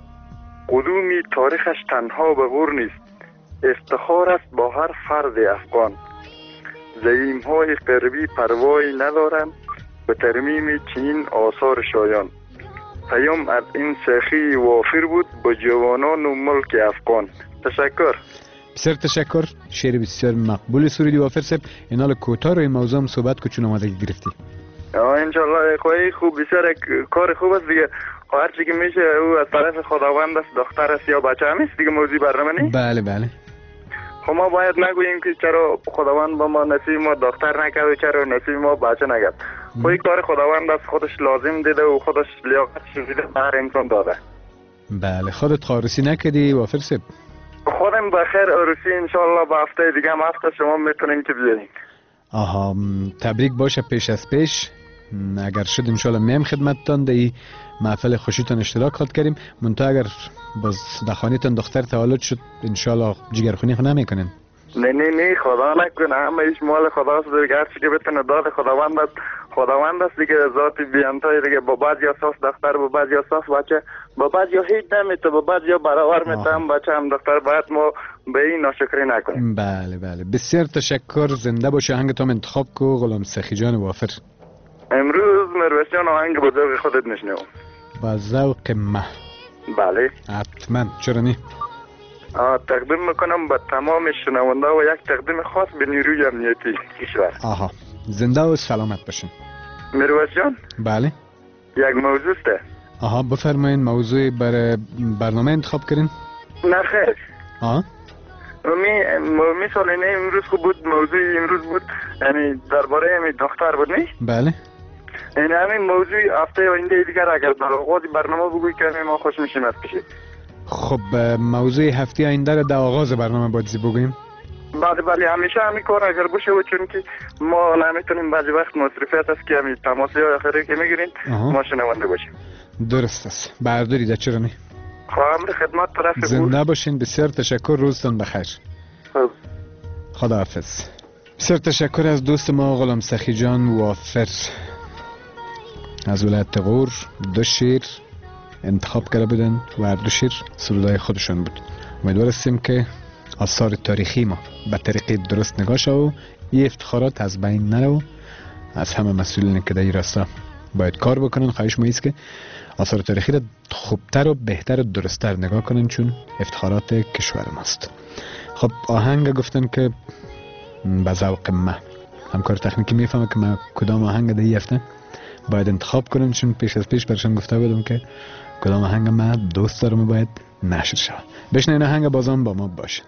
قدومی تاریخش تنها به غور نیست، افتخار است با هر فرد افغان. زعیم های غربی پروایی ندارند به ترمیم چنین آثار شایان. پیام از این سخی وافر بود با جوانان و ملک افغان. تشکر.
بسیار تشکر. شعر بسیار مقبول سرودی وافر صاحب. اینال کوتاه روی موضوع هم صحبت کو چون آمادگی گرفتی.
انشالله خواهی خوب، بسیار کار خوب است دیگه. هر چی که میشه او از طرف خداوند است، دختر است یا بچه هم است دیگه. موضوع برنامه نی؟
بله بله.
خب ما باید نگوییم که چرا خداوند با ما نصیب ما دختر نکرد و چرا نصیب ما بچه نکرد. خب کار خداوند است، خودش لازم دیده و خودش لیاقتش دیده به هر انسان داده.
بله. خودت عروسی نکردی وافر صاحب؟
خودم بخیر عروسی انشالله به هفته دیگه هم هفته شما میتونین که بیایین.
آها، تبریک باشه پیش از پیش. اگر شد انشالله میم خدمتتان در این محفل خوشیتان اشتراک خواهد کردیم. منتها اگر باز دخانیتان دختر تولد شد انشالله جگرخونی خود نمیکنین.
نه خدا نکنه، همه ایش مال خداست دیگه. هر چی که بتونه داد خداوند است دیگه. ذاتی بیانتای دیگه. با بعض یا ساس دختر، با بعض یا ساس بچه، با بعض یا هیچ نمیته، با بعض یا برابر میته هم بچه هم دختر. باید ما به این ناشکری نکنیم.
بله بله. بسیار تشکر. زنده باشه. آهنگت هم انتخاب کو غلام سخی جان وافر.
امروز مروز جان آهنگ با ذوق خودت میشنوم.
با ذوق ما؟
بله
حتما، چرا نی؟
تقدیم میکنم به تمام شنونده و یک تقدیم خاص به نیروی امنیتی کشور.
آها، زنده و سلامت باشین.
میروز جان.
بله.
یک موضوع است.
آها بفرمایید موضوع برای برنامه انتخاب کردین؟
نه خیر.
آها.
مثلا امروز خوب بود، موضوع امروز بود یعنی درباره همین دختر بود نه؟
بله.
این همین موضوع هفته آینده دیگر اگر در آغاز برنامه بگویی که ما خوش میشیم از کشید.
خب موضوع هفته آینده رو در آغاز برنامه باید بگوییم.
بله همیشه همین کار اگر باشه و چون که ما نمیتونیم بعضی وقت مصرفیت است که همین تماسی های آخری که میگیرین ما شنونده باشیم.
درست است. بردارید چرا نه؟
خواهم خدمت طرف
زنده باشین. بسیار تشکر. روزتون بخیر. خداحافظ. بسیار تشکر از دوست ما غلام سخی جان وافر از ولایت غور. 2 شعر انتخاب کرده بودن و 2 شعر سرودای خودشون بود. امیدوار هستیم که آثار تاریخی ما به طریق درست نگاه شد و این افتخارات از بین نرو. از همه مسئولین که در این راستا باید کار بکنن خواهش ما ایست که آثار تاریخی را خوبتر و بهتر و درستتر نگاه کنن چون افتخارات کشور ماست. خب آهنگ گفتن که به ذوق ما همکار تکنیکی میفهمه که ما کدام آهنگ در این هفته باید انتخاب کنم چون پیش از پیش برشان گفته بودم که کدام آهنگ ما دوست دارم باید نشر شود. بشنوین آهنگ بازم با ما باشه.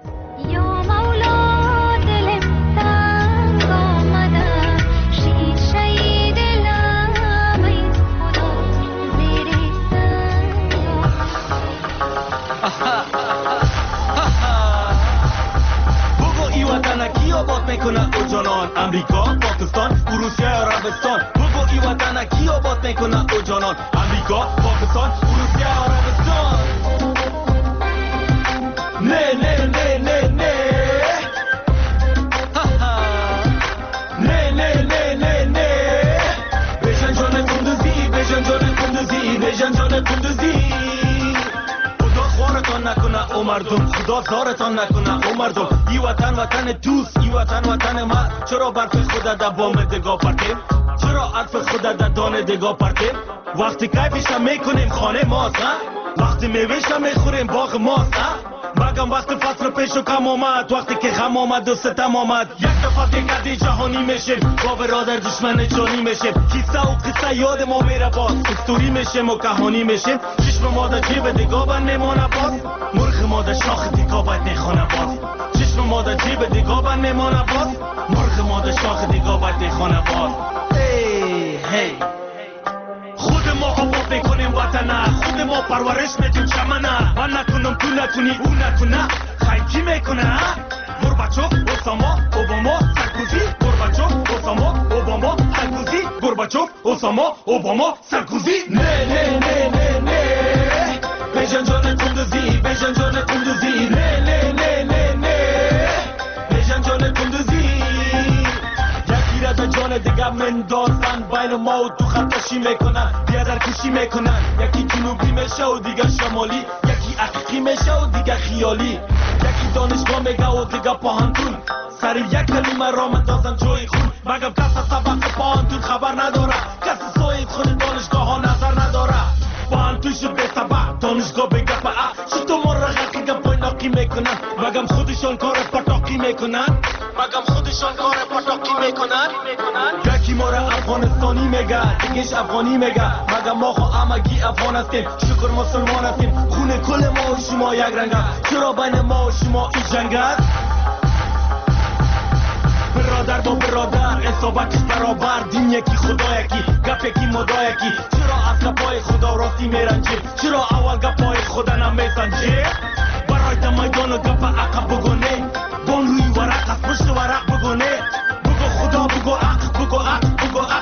آباد میکنه او جانان امریکا پاکستان روسیه عربستان بگو ای وطن کی آباد میکنه او جانان امریکا پاکستان روسیه عربستان نه نه نه نه نه نه نه نه نه نه بشن جان کندوزی بشن جان کندوزی بشن جان کندوزی خورتان نکنه او مردم خدا زارتان نکنه او مردم ای وطن وطن دوست ای وطن وطن ما چرا برف خدا در بام دگاه پرتیم چرا عرف خدا در دانه دگاه پرتیم وقتی کیفش میکنیم خانه ماست وقتی میوهش میخوریم باغ ماست مگم وقت فصل پیش و کم آمد وقتی که غم آمد و ستم آمد یک دفعه دیگه جهانی میشیم با برادر دشمن جانی میشیم کیسه و قصه یاد ما میره باز استوری میشیم و کهانی میشیم چشم ما در جیب دیگه بند میمانه باز مرغ ما در شاخ دیگه باید میخونه باز چشم ما در جیب دیگه بند میمانه باز مرغ ما در شاخ دیگه باید میخونه باز هی خود ما آباد میکنیم وطنه خود ما پرورش میدیم چمنه من نکنم تو نکنی او نکنه خیلی کی میکنه گورباچوف اوساما اوباما سرکوزی گورباچوف اوساما اوباما سرکوزی گورباچوف اوساما اوباما سرکوزی نه نه نه نه نه بشن جان کندوزی بشن جان کندوزی نه نه نه نه نه بشن جان کندوزی یکی را در جان دیگه مندازن بین ما و تو خطاشی میکنن بیادر کشی میکنن یکی جنوبی میشه و دیگه شمالی یکی حقیقی میشه و دیگه خیالی یکی دانشگاه میگه و دیگه پاهنتون سر یک کلمه را مندازن جای خون مگم کس از سبق پاهنتون خبر نداره کس سایت خود دانشگاه ها نظر نداره پاهنتون شد به سبق دانشگاه بگه پا چطور ما را غلقی پای ناقی میکنن مگم خودشان کار پتاقی میکنن مگم خودشان کار پتاقی میکنن یکی ما را افغانستانی میگه دیگهش افغانی میگه مگم ما خو همگی افغان هستیم شکر مسلمان هستیم خون کل ما و شما یک رنگ است چرا بین ما و شما این جنگ است برادر با برادر اصابتش برابر دین یکی خدا یکی گپ یکی مدا یکی چرا از گپای خدا راستی میرنجیم چرا اول گپای خدا نمیسنجیم برای میدان و گپ عقب بگونه بان روی ورق از پشت ورق بگونه بگو خدا بگو عق بگو عق بگو عق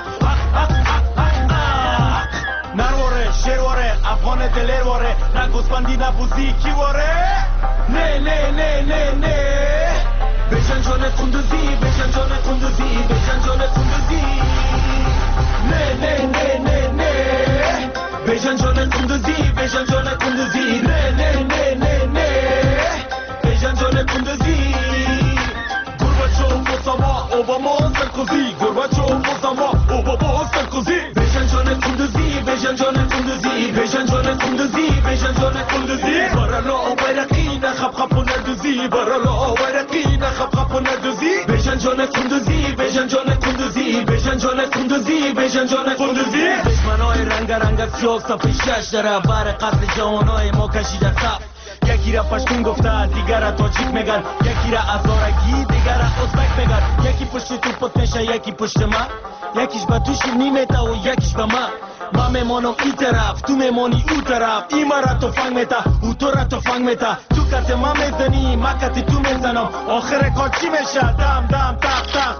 نرواره شیرواره افغان دلیرواره نه گوسفندی نه بوزی کی واره نه نه نه نه نه بشن جان کندوزی بشن جان کندوزی بشن جان کندوزی نه نه نه نه نه بشن جان کندوزی بشن جان کندوزی نه نه نه نه نه بشن جان کندوزی گورباچوف اوساما اوباما سرکوزی گورباچوف اوساما اوباما سرکوزی بشن جان کندوزی بشن جان کندوزی بشن جان کندوزی بشن جان کندوزی برالا بیرقی نخب خب و ندوزی برالا بیرقی نخب خب و ندوزی بشن جان کندوزی بشن جان کندوزی بشن جان کندوزی بشن بشن جان قندوزی دشمنای رنگ رنگ سیاه صف شش داره بر قتل جوانای ما کشیده صف یکی را پشتون گفته دیگر را تاجیک میگن یکی را ازارگی دیگر را ازبک میگن یکی پشت تو پت میشه یکی پشت من یکیش به تو شیرنی میته و یکیش به من میمانم این طرف تو میمانی او طرف این من را تفنگ میته او تو را تفنگ میته تو کت من میزنی من کت تو میزنم آخر کار چی میشه دم دم تق تق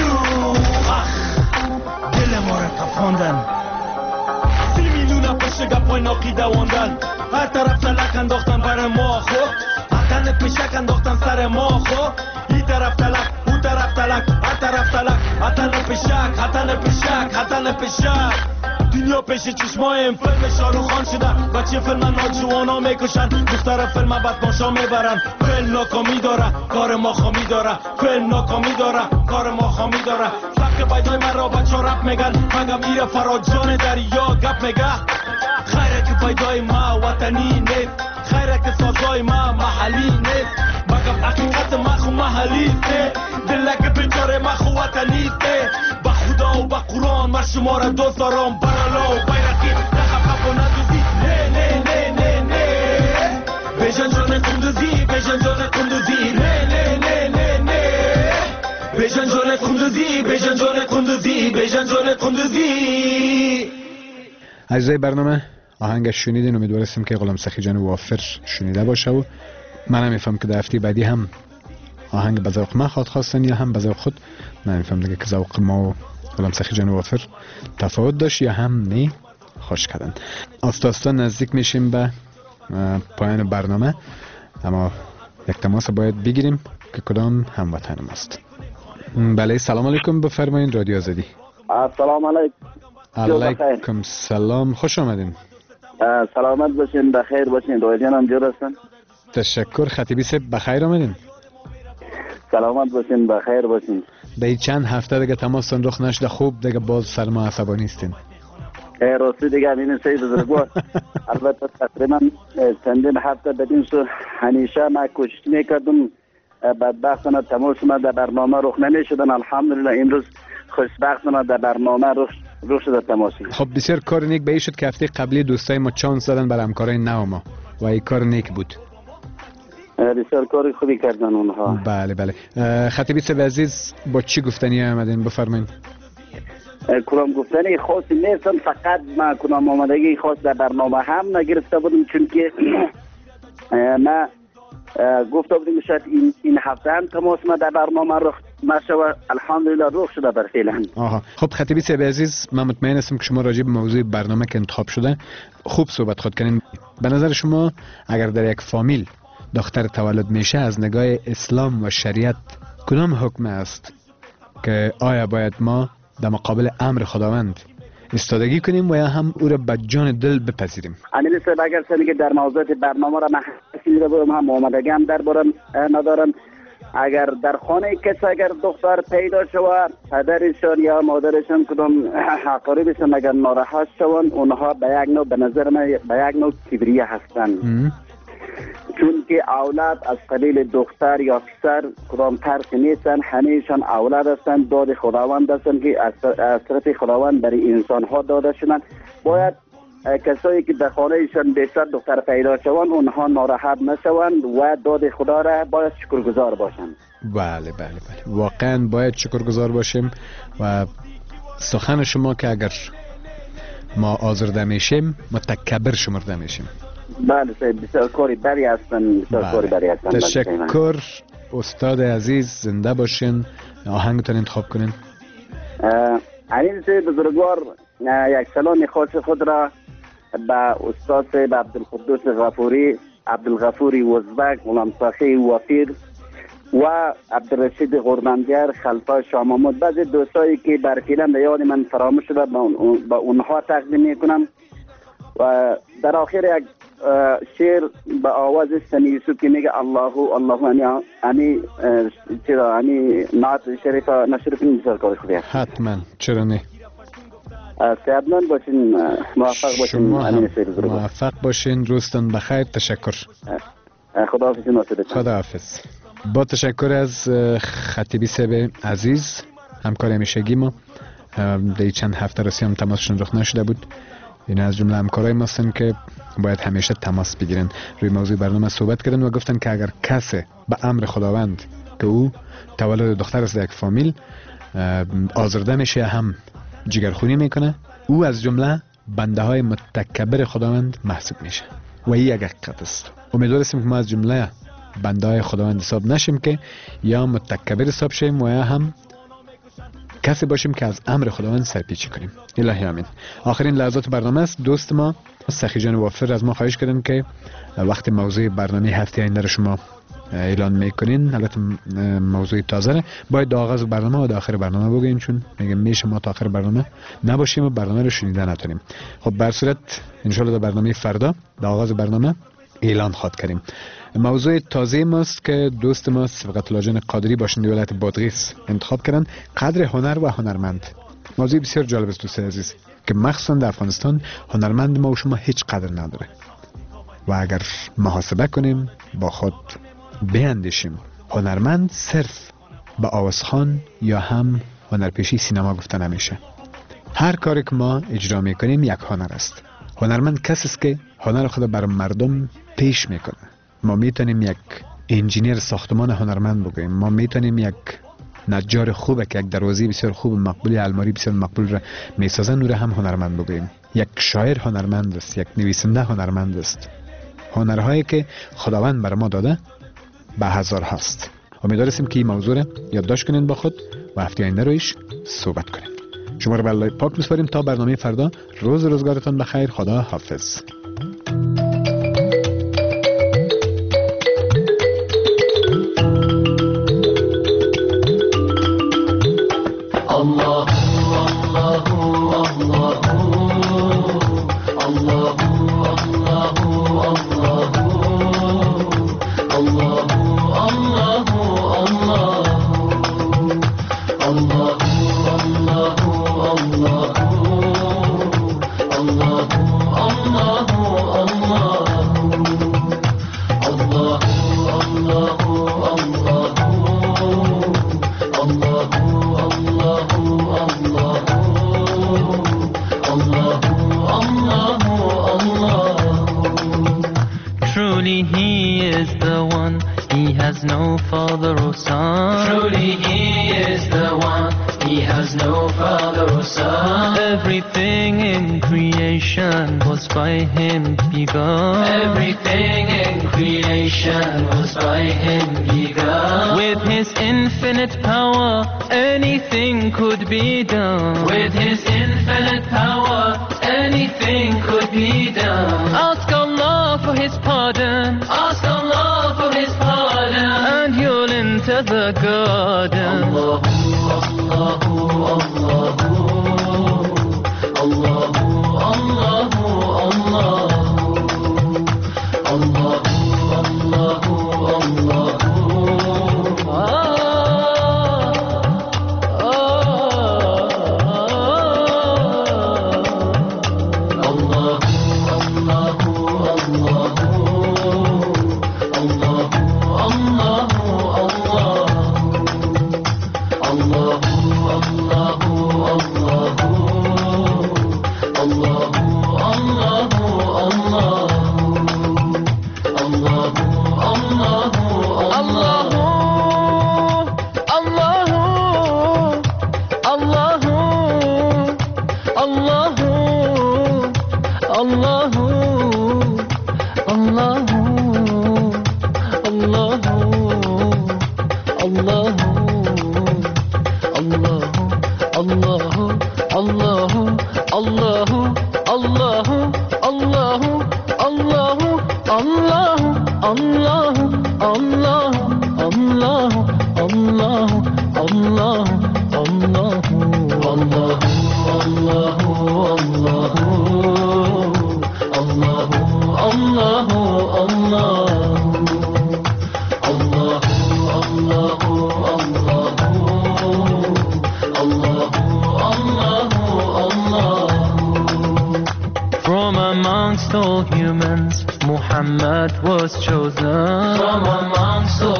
دل ما را کفاندن 30 میلیون پشت گپای ناقی دواندن هر طرف تلک انداختن بر ما خود حتن پشک انداختن سر ما خود این طرف تلک اون طرف تلک هر طرف تلک حتن پشک حتن پشک حتن پشک دنیا پیش چشمایم فیلم شاروخ خان شده بچه فیلم ناجوانا میکشن دختر فیلم بدماشا میبرن فیلم ناکامی داره کار ما خامی داره فیلم ناکامی داره کار ما خامی داره سبک پیدای من را بچه رپ میگن مگم ایره فراجان دریا گپ میگه خیره که پیدای ما وطنی نیست خیره که سازای ما محلی نیست مگم حقیقت ما خو محلی نیست دلک بیچاره ما خو وطنی نیست با خدا و با قرآن من شما را دوست دارم برالا و بیرقی نخب خب و ندوزی نه نه نه نه نه بیشن جان قندوزی بیشن جان قندوزی نه نه نه نه نه بیشن جان قندوزی بیشن جان قندوزی بیشن جان قندوزی.
عزیزای برنامه آهنگش شنیدین، امیدوارستیم که غلام سخی جان وافر شنیده باشه و من میفهم که در هفته بعدی هم آهنگ به ذوق ما خواستن یا هم به ذوق خود. من میفهم دیگه که ذوق ما و غلام سخی جان وافر تفاوت داشت یا هم نه خوش کردن. آستا نزدیک میشیم به پایان برنامه، اما یک تماس باید بگیریم که کدام هموطن ماست. بله سلام علیکم، بفرمایید رادیو آزادی.
سلام علیکم.
علیکم سلام، خوش آمدین.
سلامت باشین، بخیر باشین. رایجان هم جور هستن.
تشکر. خطیبی صاحب بخیر آمدین.
سلامت باشین، بخیر باشین.
به چند هفته دیگه تماستون رخ نشده، خوب دیگه باز سر ما عصبانی استین.
راستی دیگه همین سید بزرگوار البته تقریبا چندین هفته بدین سو همیشه ما کوشش میکردم بدبختانه تماسم در برنامه رخ نمیشدن. الحمدلله امروز خوشبختانه در برنامه رخ شده تماسی.
خب بسیار کار نیک به این شد که هفته قبلی دوستای ما چانس دادن بر همکارای نو ما و این کار نیک بود.
بسیار کار خوبی کردن اونها.
بله بله. خطیبی صاحب عزیز با چی گفتنی آمدین بفرمایید.
کلام گفتنی خاصی نیستن، فقط ما کلام آمدگی خاص در برنامه هم نگرفته بودیم، چون که ما گفته بودیم شاید این هفته هم تماس ما در برنامه رخ نشود. الحمدلله رخ شده بر فعلا.
خب خطیبی صاحب عزیز، من مطمئن هستم که شما راجع به موضوع برنامه که انتخاب شده خوب صحبت خود کنین. به نظر شما اگر در یک فامیل دختر تولد میشه از نگاه اسلام و شریعت کدام حکم است که آیا باید ما در مقابل امر خداوند استادگی کنیم و یا هم او را به جان دل بپذیریم؟
امیر صاحب اگر سنی در موضوع برنامه را محسی رو هم آمدگی هم در بارم ندارم. اگر در خانه کسی اگر دختر پیدا شود پدرشان یا مادرشان کدام اقاربشان اگر ناراحت شوند اونها به یک نوع به نظر من به یک نوع کبریه هستند، چون که اولاد از قبیل دختر یا پسر کدام فرق نیستن، همهشان اولاد هستند، داد خداوند هستند که از طرف خداوند برای انسان ها داده شدند. باید کسایی که در خانه ایشان بیشتر دختر پیدا شوند اونها ناراحت نشوند و داد خدا را باید شکرگزار باشند.
بله بله بله، واقعا باید شکرگزار باشیم و سخن شما که اگر ما آزرده میشیم متکبر شمرده میشیم.
بله بسیار کاری بری هستن، بسیار کاری بری هستن.
تشکر استاد عزیز، زنده باشین. آهنگتون انتخاب کنین.
عزیز بزرگوار یک سلام خاص خود را به استاد صاحب عبدالقدوس عبدالغفوری وزبک، غلام سخی وافر و عبدالرشید غربندیار خلفا شاه محمود، بعضی دوستایی که برفیلن به یاد من فراموش شده با اونها تقدیم میکنم. و در آخر یک شعر به آواز سنی یوسف که میگه الله امی نعت شریف نشر کنیم. بسیار کار خوبی است.
حتما، چرا نه.
سعدمند باشین، موفق باشین.
موفق باشین، روزتون بخیر. تشکر. خداحافظ. با تشکر از خطیبی صاحب عزیز، همکار همیشگی ما. در چند هفته رسی هم تماسشون رخ نشده بود. این از جمله همکارای ما هستن که باید همیشه تماس بگیرن. روی موضوع برنامه صحبت کردن و گفتن که اگر کسی به امر خداوند که او تولد دختر است در یک فامیل آزرده میشه، هم جگرخونی میکنه، او از جمله بنده های متکبر خداوند محسوب میشه و این یک حقیقت است. امیدوار هستیم که ما از جمله بنده های خداوند حساب نشیم که یا متکبر حساب شیم و یا هم کسی باشیم که از امر خداوند سرپیچی کنیم. الهی آمین. آخرین لحظات برنامه است. دوست ما سخی جان وافر از ما خواهش کردن که وقتی موضوع برنامه هفته آینده رو شما اعلان میکنین، البته موضوع تازه، باید تا آغاز برنامه و تا آخر برنامه بگین، چون میگم میشه ما تا آخر برنامه نباشیم و برنامه رو شنیده نتونیم. خب بر صورت ان شاء الله در برنامه فردا تا آغاز برنامه اعلان خواهد کردیم. موضوع تازه ماست که دوست ما صفقت الله جان قادری باشنده ولایت بادغیس انتخاب کردن، قدر هنر و هنرمند. موضوع بسیار جالب است دوست عزیز که مخصوصا در افغانستان هنرمند ما و شما هیچ قدر نداره و اگر محاسبه کنیم با خود بیندیشیم، هنرمند صرف به آوازخوان یا هم هنرپیشی سینما گفته نمیشه. هر کاری که ما اجرا میکنیم یک هنر است. هنرمند کسی است که هنر خود بر مردم پیش میکنه. ما میتونیم یک انجینیر ساختمان هنرمند بگوییم، ما میتونیم یک نجار خوبه که یک دروازه بسیار خوب مقبول، الماری بسیار مقبول را میسازن، نور هم هنرمند بگوییم. یک شاعر هنرمند است، یک نویسنده هنرمند است. هنرهایی که خداوند بر ما داده به هزار هست. امیدواریم که این موضوع را یادداشت کنین با خود و هفته آینده رویش صحبت کنیم. شما را به الله پاک میسپاریم تا برنامه فردا. روز روزگارتان بخیر. خدا حافظ.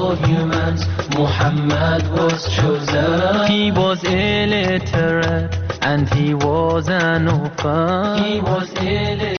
Muhammad was chosen. He was illiterate, and he was an orphan. He was ill.